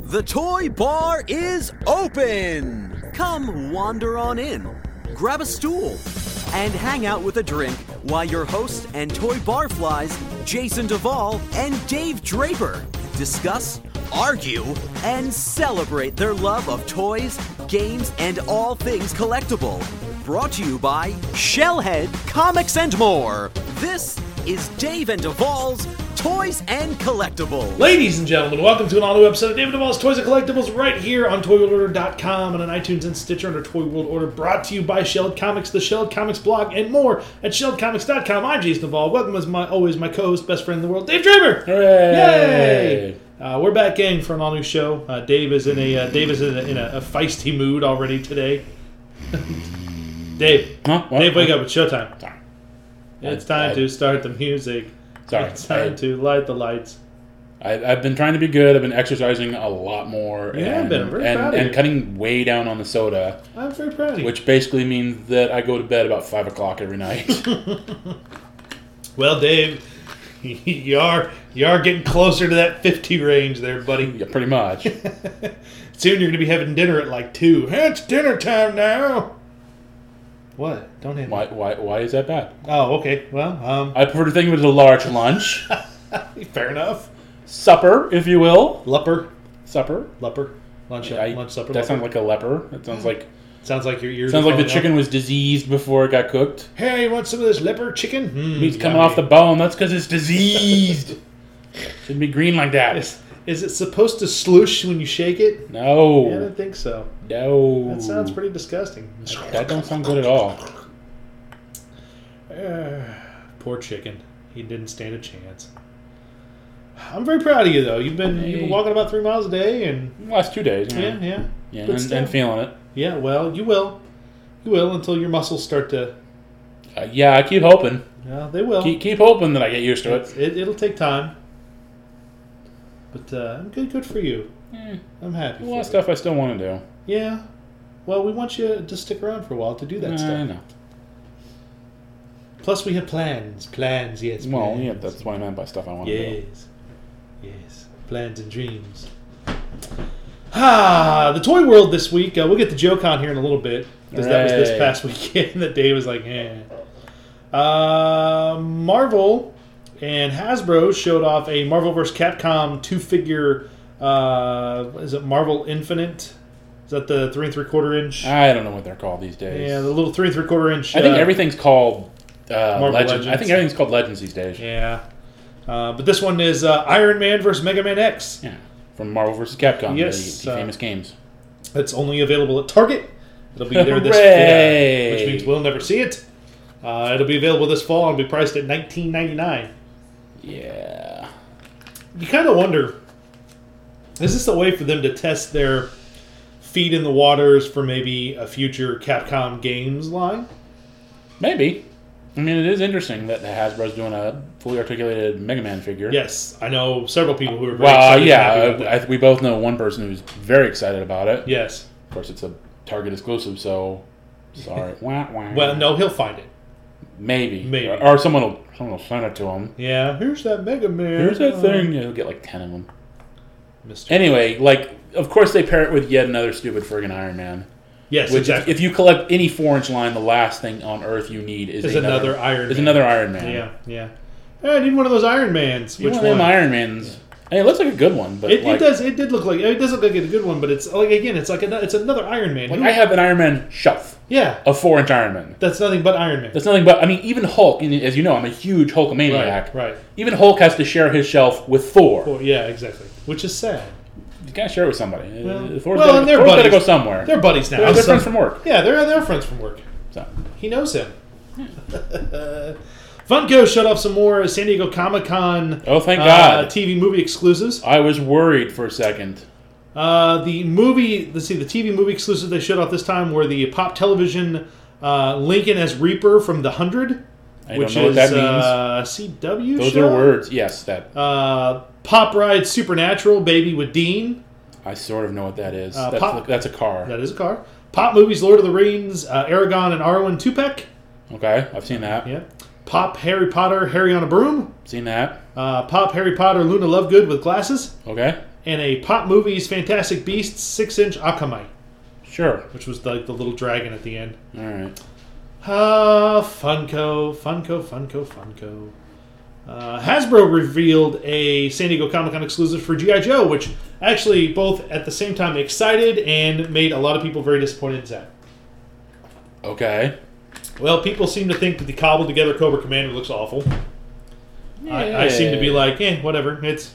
The Toy Bar is open! Come wander on in, grab a stool, and hang out with a drink while your host and toy barflies, Jason Duvall and Dave Draper, discuss, argue, and celebrate their love of toys, games, and all things collectible. Brought to you by Shellhead Comics and More. This is Dave and Duvall's Toys and Collectibles. Ladies and gentlemen, welcome to an all-new episode of Dave and Duvall's Toys and Collectibles right here on ToyWorldOrder.com and on iTunes and Stitcher under Toy World Order. Brought to you by Shellhead Comics, the Shellhead Comics blog, and more at ShelledComics.com. I'm Jason Duvall. Welcome as always my co-host, best friend in the world, Dave Draper. Hooray! Yay! We're back, gang, for an all-new show. Dave is in a feisty mood already today. Dave, Dave, wake up! It's showtime. Sorry. It's time to start the music. Sorry. It's time to light the lights. I've been trying to be good. I've been exercising a lot more. Yeah, I've been very proud of and you. cutting way down on the soda. I'm very proud of you. Which basically means that I go to bed about 5 o'clock every night. Well, Dave, you are getting closer to that 50 range there, buddy. Yeah, pretty much. Soon you're going to be having dinner at like 2. Hey, it's dinner time now. What? Don't hit me. Why is that bad? Oh, okay. Well, I prefer to think of it as a large lunch. fair enough. Supper, if you will. Leper. Supper. Lunch, supper. That sounds like a leper. That sounds like... Sounds like your ears. Sounds like the chicken was diseased before it got cooked. Hey, you want some of this leper chicken? Meat's coming off the bone. That's because it's diseased. Shouldn't be green like that. Is it supposed to sloosh when you shake it? No. Yeah, I don't think so. No. That sounds pretty disgusting. That don't sound good at all. Poor chicken. He didn't stand a chance. I'm very proud of you, though. You've been walking about 3 miles a day, and Last 2 days. yeah, and feeling it. yeah. Well, you will until your muscles start to. Yeah, I keep hoping. Yeah, they will. Keep hoping that I get used to it. It'll take time. But I'm good for you. I'm happy. A lot of stuff I still want to do. Yeah. Well, we want you to stick around for a while to do that stuff. I know. Plus, we have plans. Plans, yes. Well, plans. yeah, that's what I meant by stuff I want to do. Yes. Plans and dreams. The Toy World this week. We'll get to JoeCon here in a little bit. Because that was this past weekend that Dave was like, Marvel and Hasbro showed off a Marvel vs. Capcom 2-figure, is it Marvel Infinite? Is that the 3 3/4 inch? I don't know what they're called these days. Yeah, the little 3 3/4 inch. I think everything's called Marvel Legends. I Legends. think everything's called Legends these days. Yeah. But this one is Iron Man vs. Mega Man X. Yeah. From Marvel vs. Capcom, Yes, the famous games. It's only available at Target. It'll be there this Hooray! which means we'll never see it. It'll be available this fall and be priced at $19.99. Yeah. You kind of wonder, is this a way for them to test their feet in the waters for maybe a future Capcom games line? Maybe. I mean, it is interesting that Hasbro's doing a fully articulated Mega Man figure. Yes, I know several people who are very excited. and happy about that. we both know one person who's very excited about it. Yes. Of course, it's a Target exclusive, so sorry. Wah, wah. Well, no, he'll find it. Maybe. Or someone will send it to him. Yeah, here's that Mega Man. Here's that thing. Yeah, he'll get like 10 of them. Mr. Anyway, of course they pair it with yet another stupid friggin' Iron Man. Yes, Which, exactly. if you collect any 4-inch line, the last thing on Earth you need is another Iron Man. Is another Iron Man. Yeah. Hey, I need one of those Iron Mans. Which one of them Iron Mans? Hey, it looks like a good one, but It does. It did look like. It does look like a good one, but it's like again, it's another Iron Man. I have an Iron Man shelf. Yeah. A 4-inch Iron Man. That's nothing but Iron Man. That's nothing but. I mean, even Hulk. As you know, I'm a huge Hulkamaniac. Right. Even Hulk has to share his shelf with Thor. Well, yeah, exactly. Which is sad. You gotta share it with somebody. And Thor's they're gotta buddies. go somewhere. They're buddies now. They're friends from work. Yeah, they're friends from work. So. He knows him. Funko showed off some more San Diego Comic-Con. Oh, thank God. TV movie exclusives. I was worried for a second. The TV movie exclusives they showed off this time were the Pop Television Lincoln as Reaper from The 100. Which don't know what that means. CW Those show? are words. Yes, that. Pop Ride Supernatural Baby with Dean. I sort of know what that is. Pop- That's a car. That is a car. Pop Movies Lord of the Rings, Aragon and Arwen Tupac. Okay, I've seen that. Yeah. Pop Harry Potter Harry on a Broom. Seen that. Pop Harry Potter Luna Lovegood with glasses. Okay. and a Pop Movies Fantastic Beasts 6-inch Akamai, Sure. which was like the little dragon at the end. All right. Funko. Hasbro revealed a San Diego Comic-Con exclusive for G.I. Joe, which actually both at the same time excited and made a lot of people very disappointed and sad. Okay. Well, people seem to think that the cobbled-together Cobra Commander looks awful. I seem to be like, whatever. It's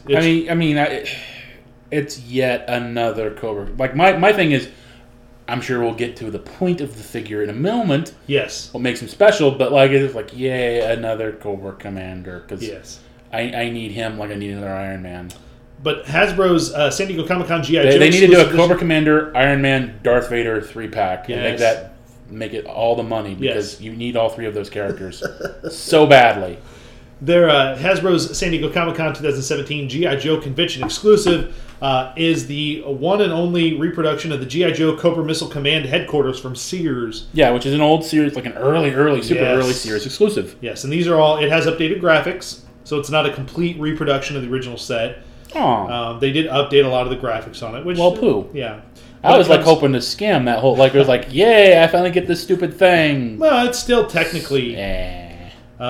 it's yet another Cobra. Like, my thing is, I'm sure we'll get to the point of the figure in a moment. Yes. What makes him special, but like it's like, yay, another Cobra Commander. Because yes. I need him like I need another Iron Man. But Hasbro's San Diego Comic-Con G.I. Joe They need to do a exclusive Cobra Commander, Iron Man, Darth Vader 3-pack. Yes. And make it all the money. Because Yes. you need all three of those characters so badly. Their Hasbro's San Diego Comic-Con 2017 G.I. Joe Convention exclusive is the one and only reproduction of the G.I. Joe Cobra Missile Command headquarters from Sears. Yeah, which is an old series, like an early, super Yes. early Series exclusive. Yes, and these are all, it has updated graphics, so it's not a complete reproduction of the original set. Aw. They did update a lot of the graphics on it, which... Well, poo. Yeah. I was like hoping to scam that whole, like it was like, yay, I finally get this stupid thing. Well, it's still technically... Yeah.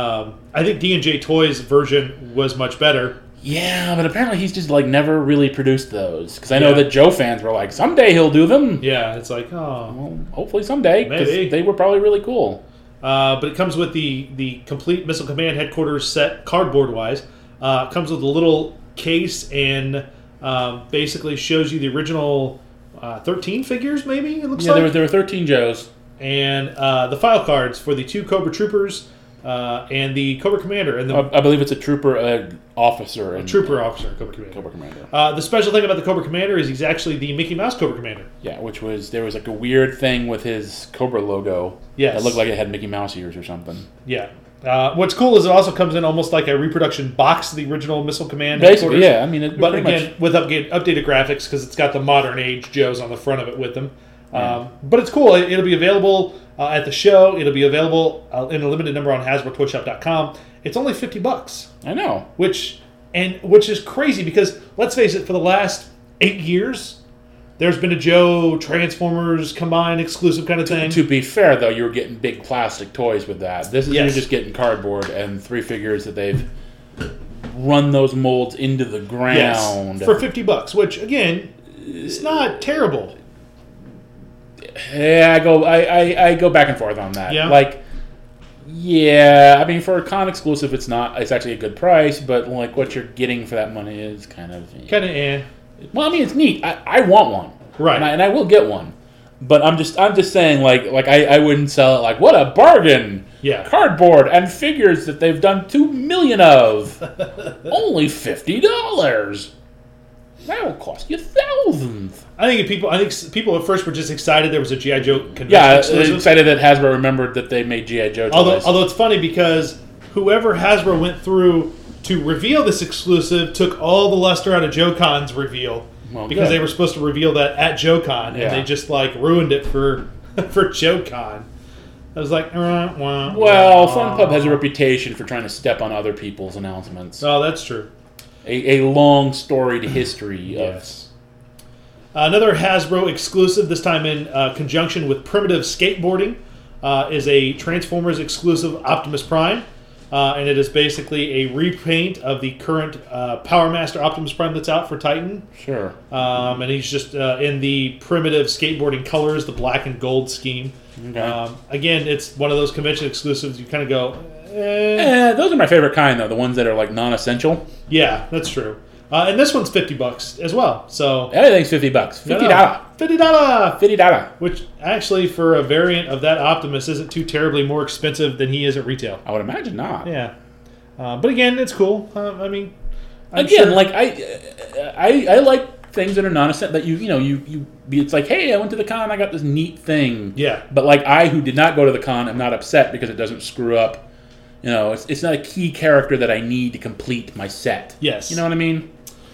I think D&J Toys version was much better. Yeah, but apparently he's just like never really produced those. Because I know Yeah. that Joe fans were like, someday he'll do them. Yeah, it's like, oh... Well, hopefully someday. Because Maybe. they were probably really cool. But it comes with the complete Missile Command headquarters set, cardboard-wise. Comes with a little case and basically shows you the original 13 figures, maybe, it looks Yeah, like. there were 13 Joes. And the file cards for the 2 Cobra Troopers and the Cobra Commander. And the I believe it's a trooper officer. And Trooper Officer, Cobra Commander. Cobra Commander. The special thing about the Cobra Commander is he's actually the Mickey Mouse Cobra Commander. Yeah, there was like a weird thing with his Cobra logo. Yes. That looked like it had Mickey Mouse ears or something. Yeah. What's cool is it also comes in almost like a reproduction box of the original Missile Command Basically, headquarters. yeah. I mean, it But pretty again, much, with updated graphics because it's got the modern age Joes on the front of it with them. But it's cool. It'll be available at the show. It'll be available in a limited number on HasbroToyShop.com. It's only $50, I know. which is crazy because let's face it, for the last 8 years, there's been a Joe Transformers combined exclusive kind of thing. To be fair, though, you were getting big plastic toys with that. This is Yes. you're just getting cardboard and 3 figures that they've run those molds into the ground. for $50, which again, it's not terrible. Yeah, I go back and forth on that. Yeah? Like, yeah, I mean, for a con exclusive, it's actually a good price, but like what you're getting for that money is kind of Well, I mean, it's neat. I want one, Right. And I will get one, but I'm just saying, like I wouldn't sell it. Like, what a bargain! Yeah. Cardboard and figures that they've done 2 million of, only $50. That will cost you thousands. I think people at first were just excited there was a G.I. Joe convention Yeah, exclusive. excited that Hasbro remembered that they made G.I. Joe toys. Although it's funny because whoever Hasbro went through to reveal this exclusive took all the luster out of JoeCon's reveal Well, because good. they were supposed to reveal that at JoeCon Yeah. and they just like ruined it for JoeCon. I was like, Well, FunPub has a reputation for trying to step on other people's announcements. Oh, that's true. A long storied history Yes. Another Hasbro exclusive, this time in conjunction with Primitive Skateboarding, is a Transformers exclusive Optimus Prime. And it is basically a repaint of the current Power Master Optimus Prime that's out for Titan. of... Sure. And he's just in the Primitive Skateboarding colors, the black and gold scheme. Okay. Again, it's one of those convention exclusives you kind of go, Those are my favorite kind, though. The ones that are like non-essential. yeah, that's true. And this one's $50 as well. So Everything's $50. $50. $50. $50. Which actually, for a variant of that Optimus, isn't too terribly more expensive than he is at retail. I would imagine not. Yeah, but again, it's cool. I mean, I'm Again, sure- like I like things that are non-essential. That you it's like, hey, I went to the con, I got this neat thing. Yeah. But like I, who did not go to the con, am not upset because it doesn't screw up. You know, it's not a key character that I need to complete my set. Yes. You know what I mean?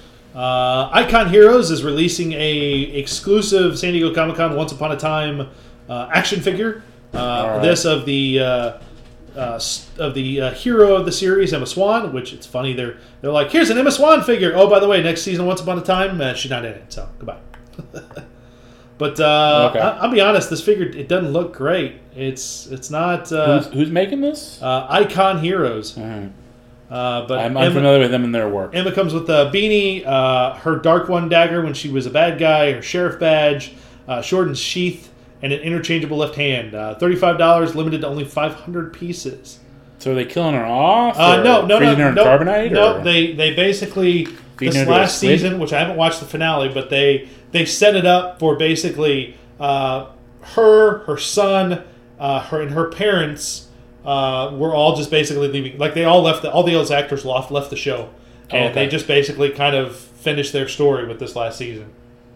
Icon Heroes is releasing a exclusive San Diego Comic-Con Once Upon a Time action figure. right. This of the hero of the series, Emma Swan. Which it's funny, they're like, here's an Emma Swan figure. Oh, by the way, next season, Once Upon a Time, she's not in it. So goodbye. But Okay. I'll be honest, this figure, it doesn't look great. It's not. Who's making this? Icon Heroes. But I'm unfamiliar with them and their work. Emma comes with a beanie, her Dark One dagger when she was a bad guy, her sheriff badge, shortened sheath, and an interchangeable left hand. $35, limited to only 500 pieces. So are they killing her off? No, freezing her in carbonite? No, or? they basically, Feeding this her to last a squid? season, which I haven't watched the finale, but they set it up for basically her son, her and her parents were all just basically leaving. Like they all left, all the other actors left the show. And they just basically kind of finished their story with this last season.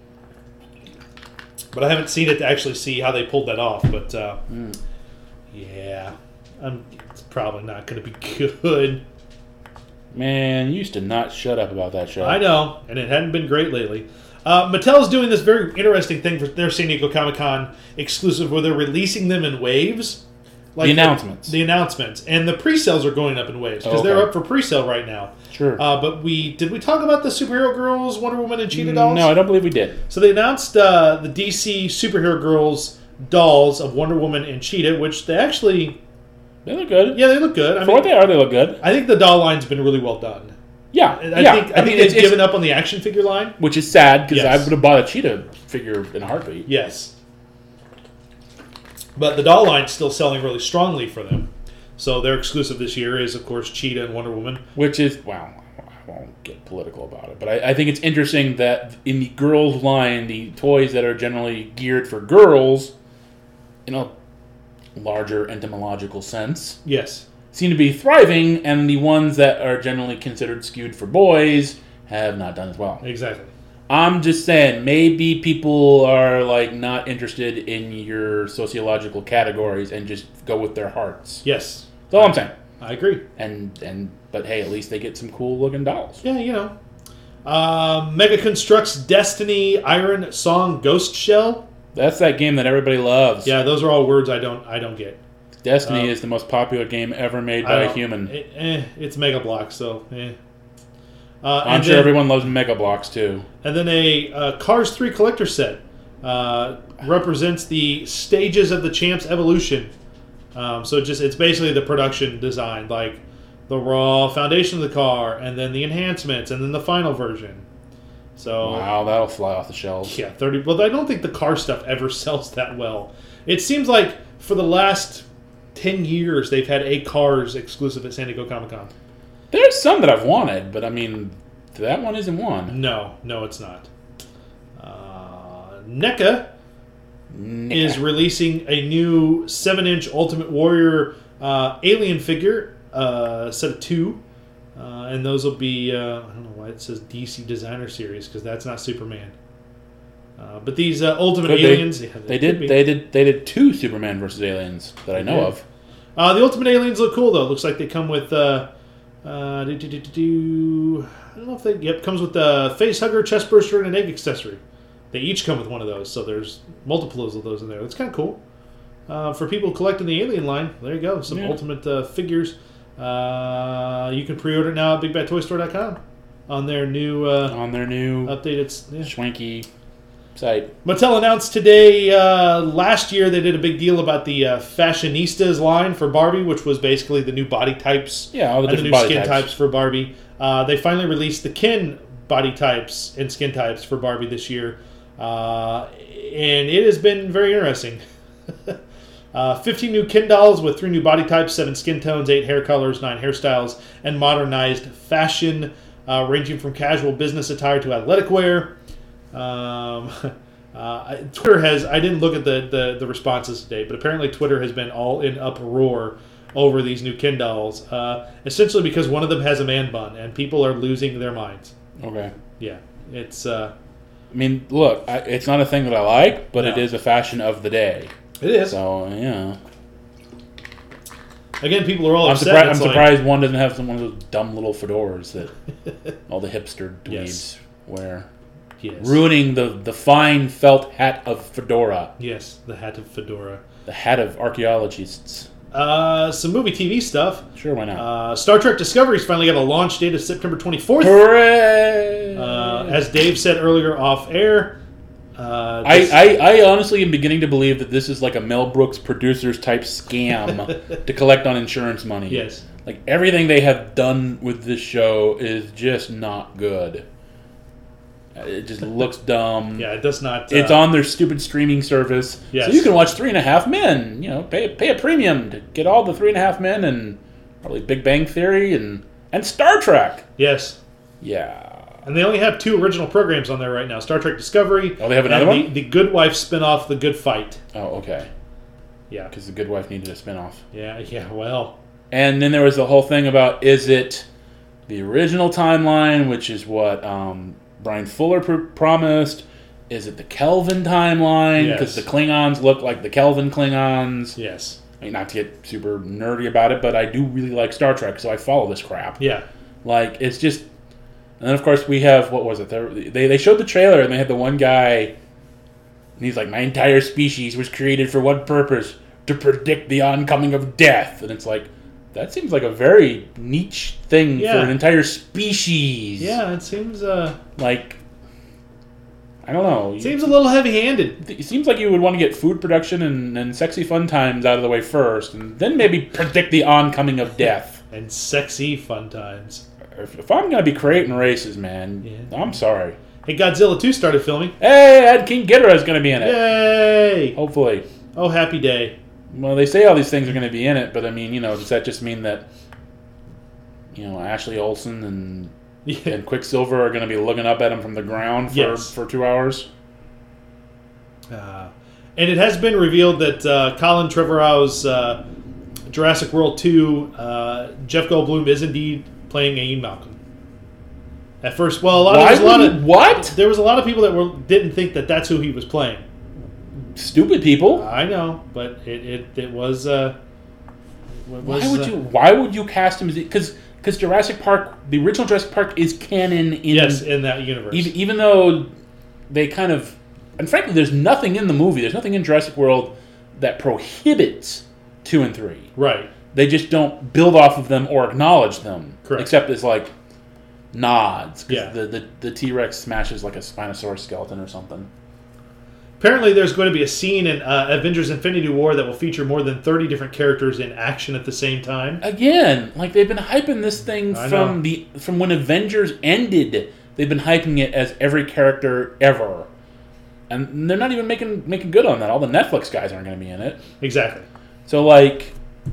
But I haven't seen it to actually see how they pulled that off. But yeah, it's probably not going to be good. Man, you used to not shut up about that show. I know, and it hadn't been great lately. Mattel's doing this very interesting thing for their San Diego Comic-Con exclusive where they're releasing them in waves. Like the announcements. The announcements. And the pre-sales are going up in waves because they're up for pre-sale right now. Sure. But did we talk about the Superhero Girls, Wonder Woman, and Cheetah dolls? No, I don't believe we did. So they announced the DC Superhero Girls dolls of Wonder Woman and Cheetah, which they actually... They look good. Yeah, they look good. For what they are, they look good. I think the doll line's been really well done. Yeah, I think they've given up on the action figure line. Which is sad, because Yes. I would have bought a Cheetah figure in a heartbeat. Yes. But the doll line's still selling really strongly for them. So their exclusive this year is, of course, Cheetah and Wonder Woman. Which is, well, I won't get political about it, but I think it's interesting that in the girls line, the toys that are generally geared for girls, in a larger entomological sense, Yes. seem to be thriving, and the ones that are generally considered skewed for boys have not done as well. Exactly. I'm just saying, maybe people are like not interested in your sociological categories and just go with their hearts. Yes. That's all I'm saying. I agree. But hey, at least they get some cool looking dolls. Yeah, you know. Mega Constructs Destiny Iron Song Ghost Shell. That's that game that everybody loves. Yeah, those are all words I don't get. Destiny is the most popular game ever made by a human. It's Mega Bloks, so I'm sure everyone loves Mega Bloks too. And then a Cars 3 collector set represents the stages of the Champ's evolution. So it's basically the production design, like the raw foundation of the car, and then the enhancements, and then the final version. So wow, that'll fly off the shelves. Yeah, 30. Well, I don't think the car stuff ever sells that well. It seems like for the last 10 years they've had a Cars exclusive at San Diego Comic-Con. There's some that I've wanted, but I mean, that one isn't one. No, it's not. NECA is releasing a new 7-inch Ultimate Warrior alien figure, set of 2. And those will be, I don't know why it says DC Designer Series, because that's not Superman. But these Ultimate Aliens... They did 2 Superman versus Aliens that I know of. The Ultimate Aliens look cool, though. Looks like they come with... I don't know if they... Yep, comes with the face hugger, chest burster, and an egg accessory. They each come with one of those, so there's multiples of those in there. That's kind of cool. For people collecting the Alien line, there you go. Some Ultimate figures. You can pre-order now at BigBadToyStore.com on their new updated schwanky site. Mattel announced today. Last year they did a big deal about the Fashionistas line for Barbie, which was basically the new body types. Yeah, all the and different the new body skin types. types for Barbie. They finally released the Ken body types and skin types for Barbie this year, and it has been very interesting. 15 new Ken dolls with 3 new body types, 7 skin tones, 8 hair colors, 9 hairstyles, and modernized fashion, ranging from casual business attire to athletic wear. Twitter has... I didn't look at the responses today, but apparently Twitter has been all in uproar over these new Ken dolls, essentially because one of them has a man bun, and people are losing their minds. Okay. Yeah, it's... I mean, look, it's not a thing that I like, but it is a fashion of the day. It is. So, yeah. Again, people are all upset. I'm surprised one doesn't have one of those dumb little fedoras that all the hipster dweebs wear. Yes. Ruining the fine felt hat of fedora. Yes, the hat of fedora. The hat of archaeologists. some movie TV stuff. Sure, why not? Star Trek Discovery's finally got a launch date of September 24th. Hooray! As Dave said earlier off air. I honestly am beginning to believe that this is like a Mel Brooks producers type scam to collect on insurance money. Yes. Like everything they have done with this show is just not good. It just looks dumb. Yeah, it does not. It's on their stupid streaming service. Yes. So you can watch 3.5 Men. You know, pay a premium to get all the 3.5 Men and probably Big Bang Theory and Star Trek. Yes. Yeah. And they only have 2 original programs on there right now: Star Trek Discovery. Oh, they have another one? The Good Wife spinoff, The Good Fight. Oh, okay. Yeah. Because The Good Wife needed a spinoff. Yeah. Well. And then there was the whole thing about, is it the original timeline, which is what Brian Fuller promised? Is it the Kelvin timeline? Because the Klingons look like the Kelvin Klingons. Yes. I mean, not to get super nerdy about it, but I do really like Star Trek, so I follow this crap. Yeah. Like, it's just... And then, of course, we have... What was it? They showed the trailer, and they had the one guy... And he's like, my entire species was created for one purpose: to predict the oncoming of death. And it's like... That seems like a very niche thing for an entire species. Yeah, it seems... Like, I don't know. Seems a little heavy-handed. It seems like you would want to get food production and sexy fun times out of the way first, and then maybe predict the oncoming of death. And sexy fun times. If I'm going to be creating races, man, I'm sorry. Hey, Godzilla 2 started filming. Hey, Ed King Ghidorah is going to be in it. Yay! Hopefully. Oh, happy day. Well, they say all these things are going to be in it, but I mean, does that just mean that, Ashley Olsen and Quicksilver are going to be looking up at him from the ground for 2 hours? And it has been revealed that Colin Trevorrow's Jurassic World 2, Jeff Goldblum is indeed playing Ian Malcolm. At first, there was a lot of people that didn't think that that's who he was playing. Stupid people. I know, but it was. Why would you cast him? Because Jurassic Park, the original Jurassic Park, is canon in that universe. Even though they kind of, and frankly, there's nothing in the movie. There's nothing in Jurassic World that prohibits 2 and 3. Right. They just don't build off of them or acknowledge them. Correct. Except as like nods. Yeah. The T-Rex smashes like a Spinosaurus skeleton or something. Apparently, there's going to be a scene in Avengers: Infinity War that will feature more than 30 different characters in action at the same time. Again, like they've been hyping this thing from when Avengers ended. They've been hyping it as every character ever, and they're not even making good on that. All the Netflix guys aren't going to be in it. Exactly. So like,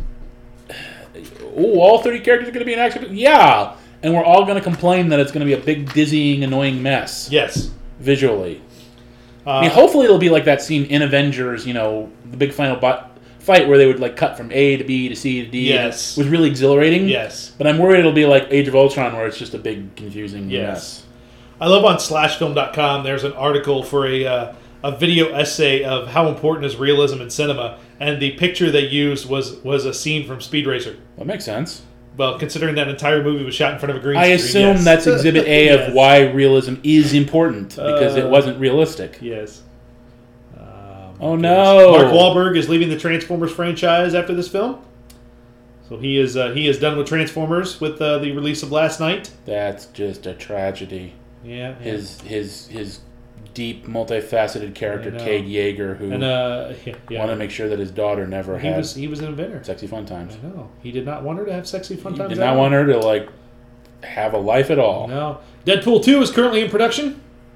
all 30 characters are going to be in action. Yeah, and we're all going to complain that it's going to be a big, dizzying, annoying mess. Yes. Visually. I mean, hopefully it'll be like that scene in Avengers, the big final fight where they would like cut from A to B to C to D. Yes. It was really exhilarating. Yes. But I'm worried it'll be like Age of Ultron where it's just a big, confusing mess. I love on slashfilm.com there's an article for a video essay of how important is realism in cinema, and the picture they used was a scene from Speed Racer. That makes sense. Well, considering that entire movie was shot in front of a green screen. I assume that's Exhibit A of why realism is important, because it wasn't realistic. Yes. Oh, no. Mark Wahlberg is leaving the Transformers franchise after this film. So he is done with Transformers with the release of last night. That's just a tragedy. Yeah. His deep, multifaceted character, Cade Yeager, who wanted to make sure that his daughter never had... He was an inventor. Sexy fun times. I know. He did not want her to have sexy fun times. He did not want her to, have a life at all. No. Deadpool 2 is currently in production.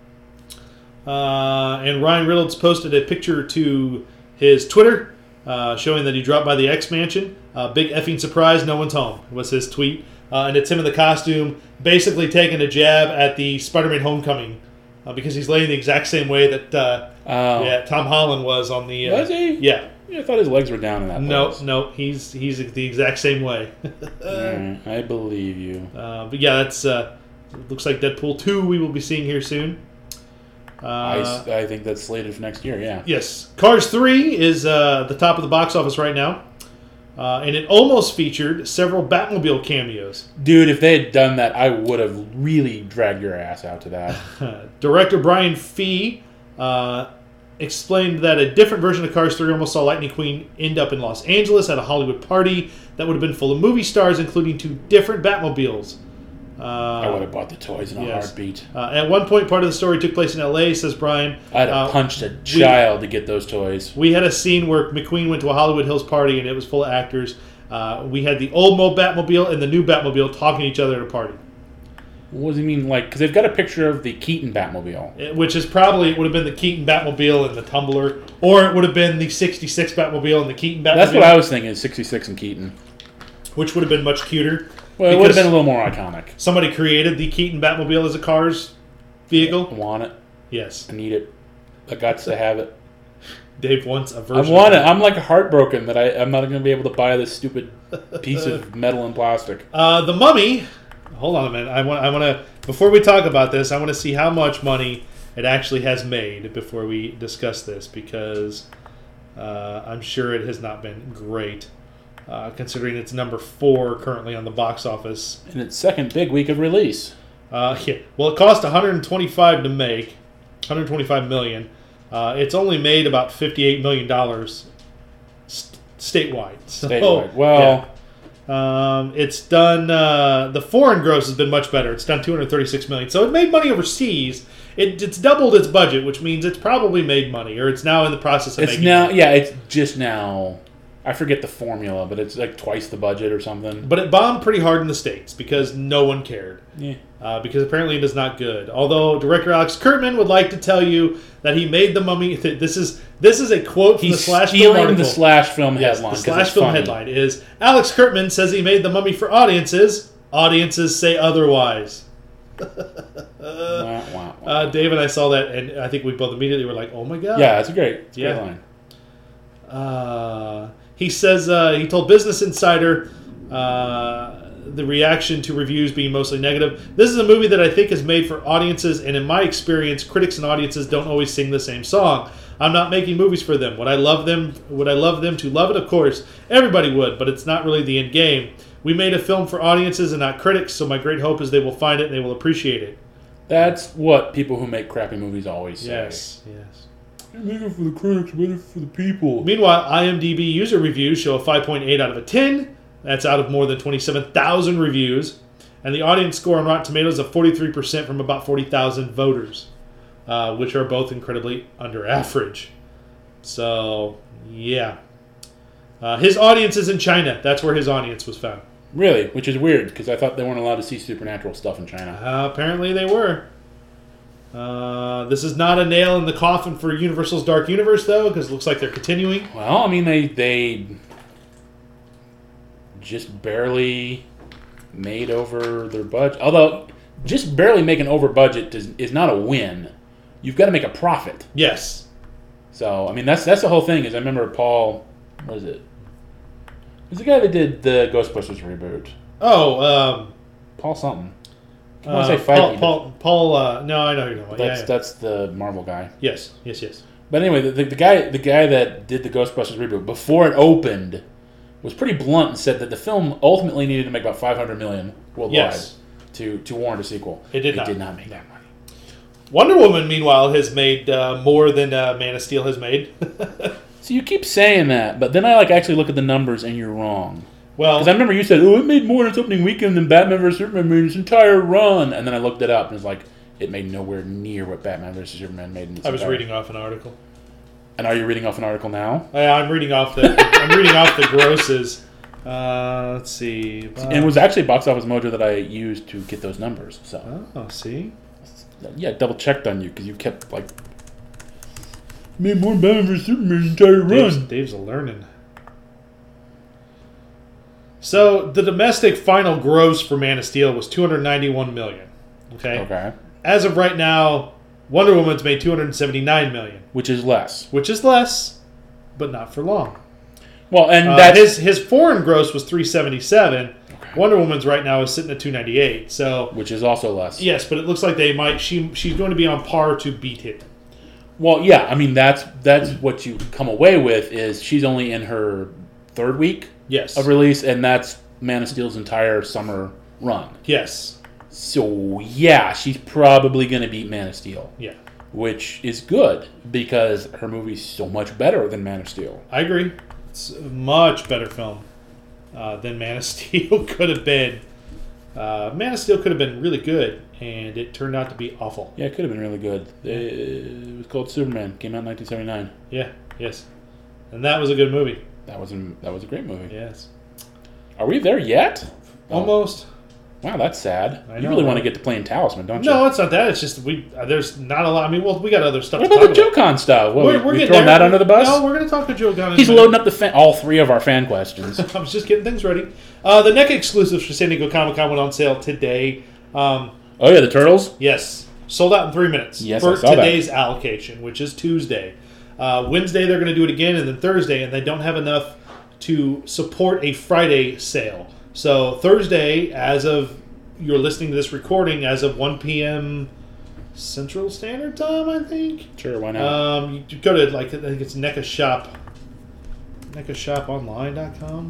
And Ryan Reynolds posted a picture to his Twitter showing that he dropped by the X Mansion. Big effing surprise, no one's home, was his tweet. And it's him in the costume, basically taking a jab at the Spider-Man Homecoming. Because he's laying the exact same way that Tom Holland was on the... was he? Yeah. I thought his legs were down in that place. No, he's the exact same way. I believe you. But yeah, that's looks like Deadpool 2 we will be seeing here soon. I think that's slated for next year, yeah. Yes. Cars 3 is the top of the box office right now. And it almost featured several Batmobile cameos. Dude, if they had done that, I would have really dragged your ass out to that. Director Brian Fee explained that a different version of Cars 3 almost saw Lightning Queen end up in Los Angeles at a Hollywood party that would have been full of movie stars, including 2 different Batmobiles. I would have bought the toys in a heartbeat. At one point, part of the story took place in L.A., says Brian. I'd have punched a child to get those toys. We had a scene where McQueen went to a Hollywood Hills party, and it was full of actors. We had the old Batmobile and the new Batmobile talking to each other at a party. What does he mean? Like, because they've got a picture of the Keaton Batmobile. Which is probably, it would have been the Keaton Batmobile and the Tumbler, or it would have been the 66 Batmobile and the Keaton Batmobile. That's what I was thinking, 66 and Keaton. Which would have been much cuter. Well, it would have been a little more iconic. Somebody created the Keaton Batmobile as a Cars vehicle. I want it. Yes. I need it. I got to have it. Dave wants a version. I want it. I'm like heartbroken that I'm not going to be able to buy this stupid piece of metal and plastic. The Mummy. Hold on a minute. I want to. Before we talk about this, I want to see how much money it actually has made before we discuss this, because I'm sure it has not been great, considering it's number 4 currently on the box office. In its second big week of release. Yeah. Well, it cost $125 to make, $125 million. It's only made about $58 million statewide. So, statewide. Well. Yeah. It's done. The foreign gross has been much better. It's done $236 million. So it made money overseas. It's doubled its budget, which means it's probably made money, or it's now in the process of making money. Yeah, it's just now. I forget the formula, but it's like twice the budget or something. But it bombed pretty hard in the States because no one cared. Yeah. Because apparently it is not good. Although director Alex Kurtzman would like to tell you that he made the Mummy. This is a quote from the Slash Film article. The Slash Film Yes, headline. the Slash Film headline is Alex Kurtzman says he made the Mummy for audiences. Audiences say otherwise. Dave and I saw that, and I think we both immediately were like, "Oh my god!" Yeah, it's a great line. He says he told Business Insider the reaction to reviews being mostly negative. This is a movie that I think is made for audiences, and in my experience, critics and audiences don't always sing the same song. I'm not making movies for them. Would I love them to love it? Of course, everybody would, but it's not really the end game. We made a film for audiences and not critics, so my great hope is they will find it and they will appreciate it. That's what people who make crappy movies always say. Yes. I made it for the critics, I made it for the people. Meanwhile, IMDb user reviews show a 5.8 out of 10. That's out of more than 27,000 reviews. And the audience score on Rotten Tomatoes of 43% from about 40,000 voters, which are both incredibly under average. So, yeah. His audience is in China. That's where his audience was found. Really? Which is weird, because I thought they weren't allowed to see supernatural stuff in China. Apparently they were. This is not a nail in the coffin for Universal's Dark Universe, though, because it looks like they're continuing. Well, I mean, they just barely made over their budget. Although, just barely making over budget is not a win. You've got to make a profit. Yes. So, I mean, that's the whole thing. Is I remember Paul, what is it? Who's the guy that did the Ghostbusters reboot? Oh, Paul something. I want to say Feige. Paul. No, I know who you're talking about. That's the Marvel guy. Yes. But anyway, the guy that did the Ghostbusters reboot before it opened was pretty blunt and said that the film ultimately needed to make about $500 million worldwide to warrant a sequel. It did not make that money. Wonder Woman, meanwhile, has made more than Man of Steel has made. So you keep saying that, but then I actually look at the numbers and you're wrong. Well, because I remember you said, "Oh, it made more in its opening weekend than Batman vs Superman made its entire run," and then I looked it up and it was like it made nowhere near what Batman vs Superman made in its I was reading off an article. And are you reading off an article now? Yeah, I'm reading off the grosses. Let's see. And it was actually Box Office Mojo that I used to get those numbers. So. Oh, see. Yeah, double checked on you because you kept made more Batman vs Superman's entire run. Dave's a learning. So the domestic final gross for Man of Steel was $291 million. Okay. As of right now, Wonder Woman's made $279 million, which is less, but not for long. Well, and his foreign gross was $377. Okay. Wonder Woman's right now is sitting at $298. So which is also less. Yes, but it looks like they might. She's going to be on par to beat it. Well, yeah. I mean, that's what you come away with is she's only in her third week. Yes. Of release, and that's Man of Steel's entire summer run. Yes. So, yeah, she's probably going to beat Man of Steel. Yeah. which is good because her movie's so much better than Man of Steel. I agree. It's a much better film than Man of Steel could have been. Man of Steel could have been really good, and it turned out to be awful. Yeah, it could have been really good. It was called Superman. Came out in 1979. Yeah, yes. And that was a good movie. That was a great movie. Yes. Are we there yet? Almost. Wow, that's sad. I You know, really want to right? get to playing Talisman, don't you? No, it's not that. It's just there's not a lot. I mean, we got other stuff What to about talk the about. Joe Con stuff? What, We're we getting throwing there. that under the bus? No, we're going to talk to Joe Gunn. He's loading up all three of our fan questions. I was just getting things ready. The NECA exclusives for San Diego Comic-Con went on sale today. Oh yeah, the Turtles? Yes. Sold out in 3 minutes Yes, for I saw that. today's allocation, which is Tuesday. Wednesday, they're going to do it again, and then Thursday, and they don't have enough to support a Friday sale. So Thursday, as of you're listening to this recording, as of 1 p.m. Central Standard Time, I think. Sure, why not? You go to, I think it's NECA Shop. NECAShopOnline.com.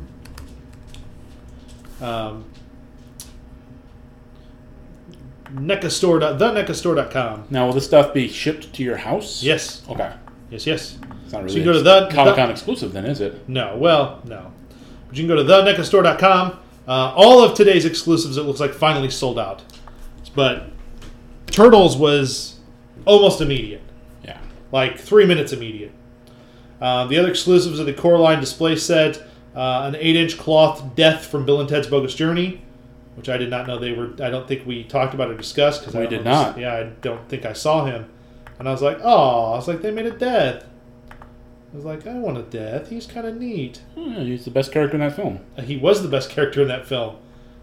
TheNECAStore.com. Now, will this stuff be shipped to your house? Yes. Okay. Yes. It's not really So you go to the Comic-Con exclusive then, is it? No. Well, no. But you can go to TheNECAStore.com. All of today's exclusives, it looks like, finally sold out. But Turtles was almost immediate. Yeah. Like 3 minutes immediate. The other exclusives are the Coraline display set, an 8-inch cloth Death from Bill and Ted's Bogus Journey, which I did not know they were. I don't think we talked about or discussed because We did not. Yeah, I don't think I saw him, and I was like, oh, I was like, they made a Death. I was like, I want a Death. He's kind of neat. He's the best character in that film. He was the best character in that film.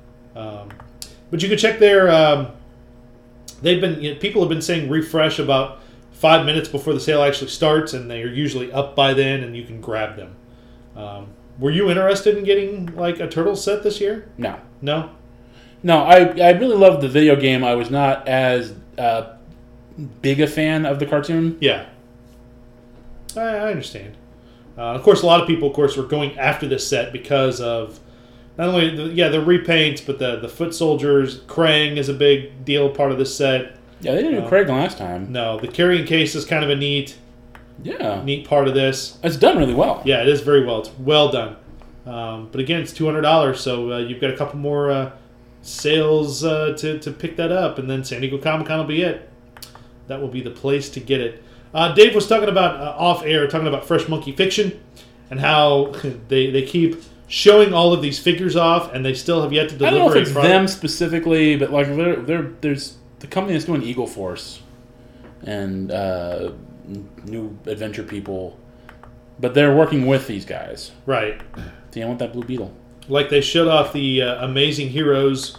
But you can check their. People have been saying refresh about 5 minutes before the sale actually starts, and they are usually up by then, and you can grab them. Were you interested in getting like a turtle set this year? No. No. No, I really loved the video game. I was not as big a fan of the cartoon. Yeah. I understand. Of course, a lot of people, of course, were going after this set because of not only the repaints, but the foot soldiers. Krang is a big deal, part of this set. Yeah, they didn't do Craig last time. No, the carrying case is kind of a neat part of this. It's done really well. Yeah, it is very well. It's well done. But again, it's $200, so you've got a couple more sales to pick that up, and then San Diego Comic-Con will be it. That will be the place to get it. Dave was talking about off-air, talking about Fresh Monkey Fiction, and how they keep showing all of these figures off, and they still have yet to deliver. I don't know if it's a product. them specifically, but like there's the company that's doing Eagle Force and New Adventure People, but they're working with these guys. Right. See, I want that Blue Beetle. Like they showed off the Amazing Heroes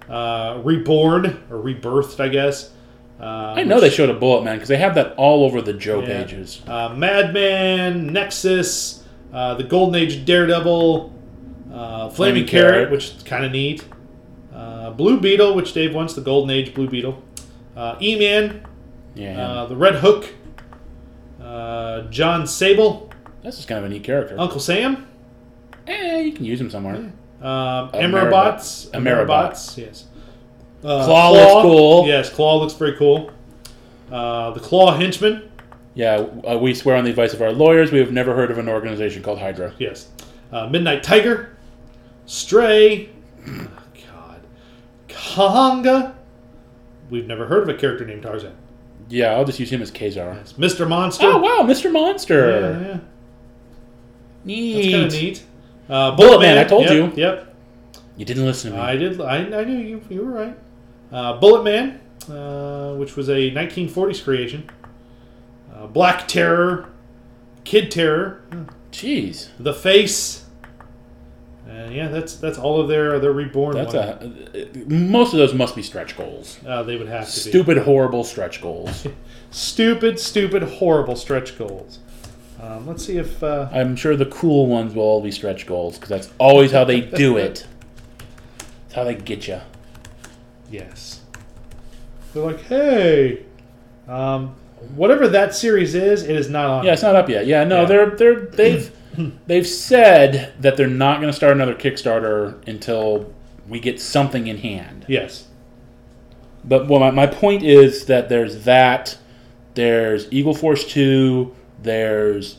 Reborn, or Rebirthed, I guess. I know they showed a Bullet Man because they have that all over the Joe pages. Madman, Nexus, the Golden Age Daredevil, Flaming Carrot, which is kind of neat. Blue Beetle, which Dave wants, the Golden Age Blue Beetle. E-Man, the Red Hook, John Sable. That's just kind of a neat character. Uncle Sam. You can use him somewhere. Ameribots. Ameribots, yes. Claw looks cool. Yes, Claw looks very cool. The Claw Henchman. Yeah, we swear on the advice of our lawyers, we have never heard of an organization called Hydra. Yes. Midnight Tiger. Stray. Oh, God. Kahanga. We've never heard of a character named Tarzan. Yeah, I'll just use him as Kazar. Yes. Mr. Monster. Oh, wow, Mr. Monster. Yeah. Neat. That's kind of neat. Bullet Man, I told you. Yep. You didn't listen to me. I did. I knew you were right. Bullet Man, which was a 1940s creation. Black Terror. Kid Terror. Jeez. The Face. Yeah, that's all of their reborn. Most of those must be stretch goals. They would have to be. Stupid, horrible stretch goals. Stupid, horrible stretch goals. Let's see if... I'm sure the cool ones will all be stretch goals, because that's always how they do it. That's how they get you. Yes. They're like, hey, whatever that series is, it is not on. Yeah, it's not up yet. Yeah, no, Yeah. they've said that they're not going to start another Kickstarter until we get something in hand. Yes. But my point is that there's that, There's Eagle Force 2. There's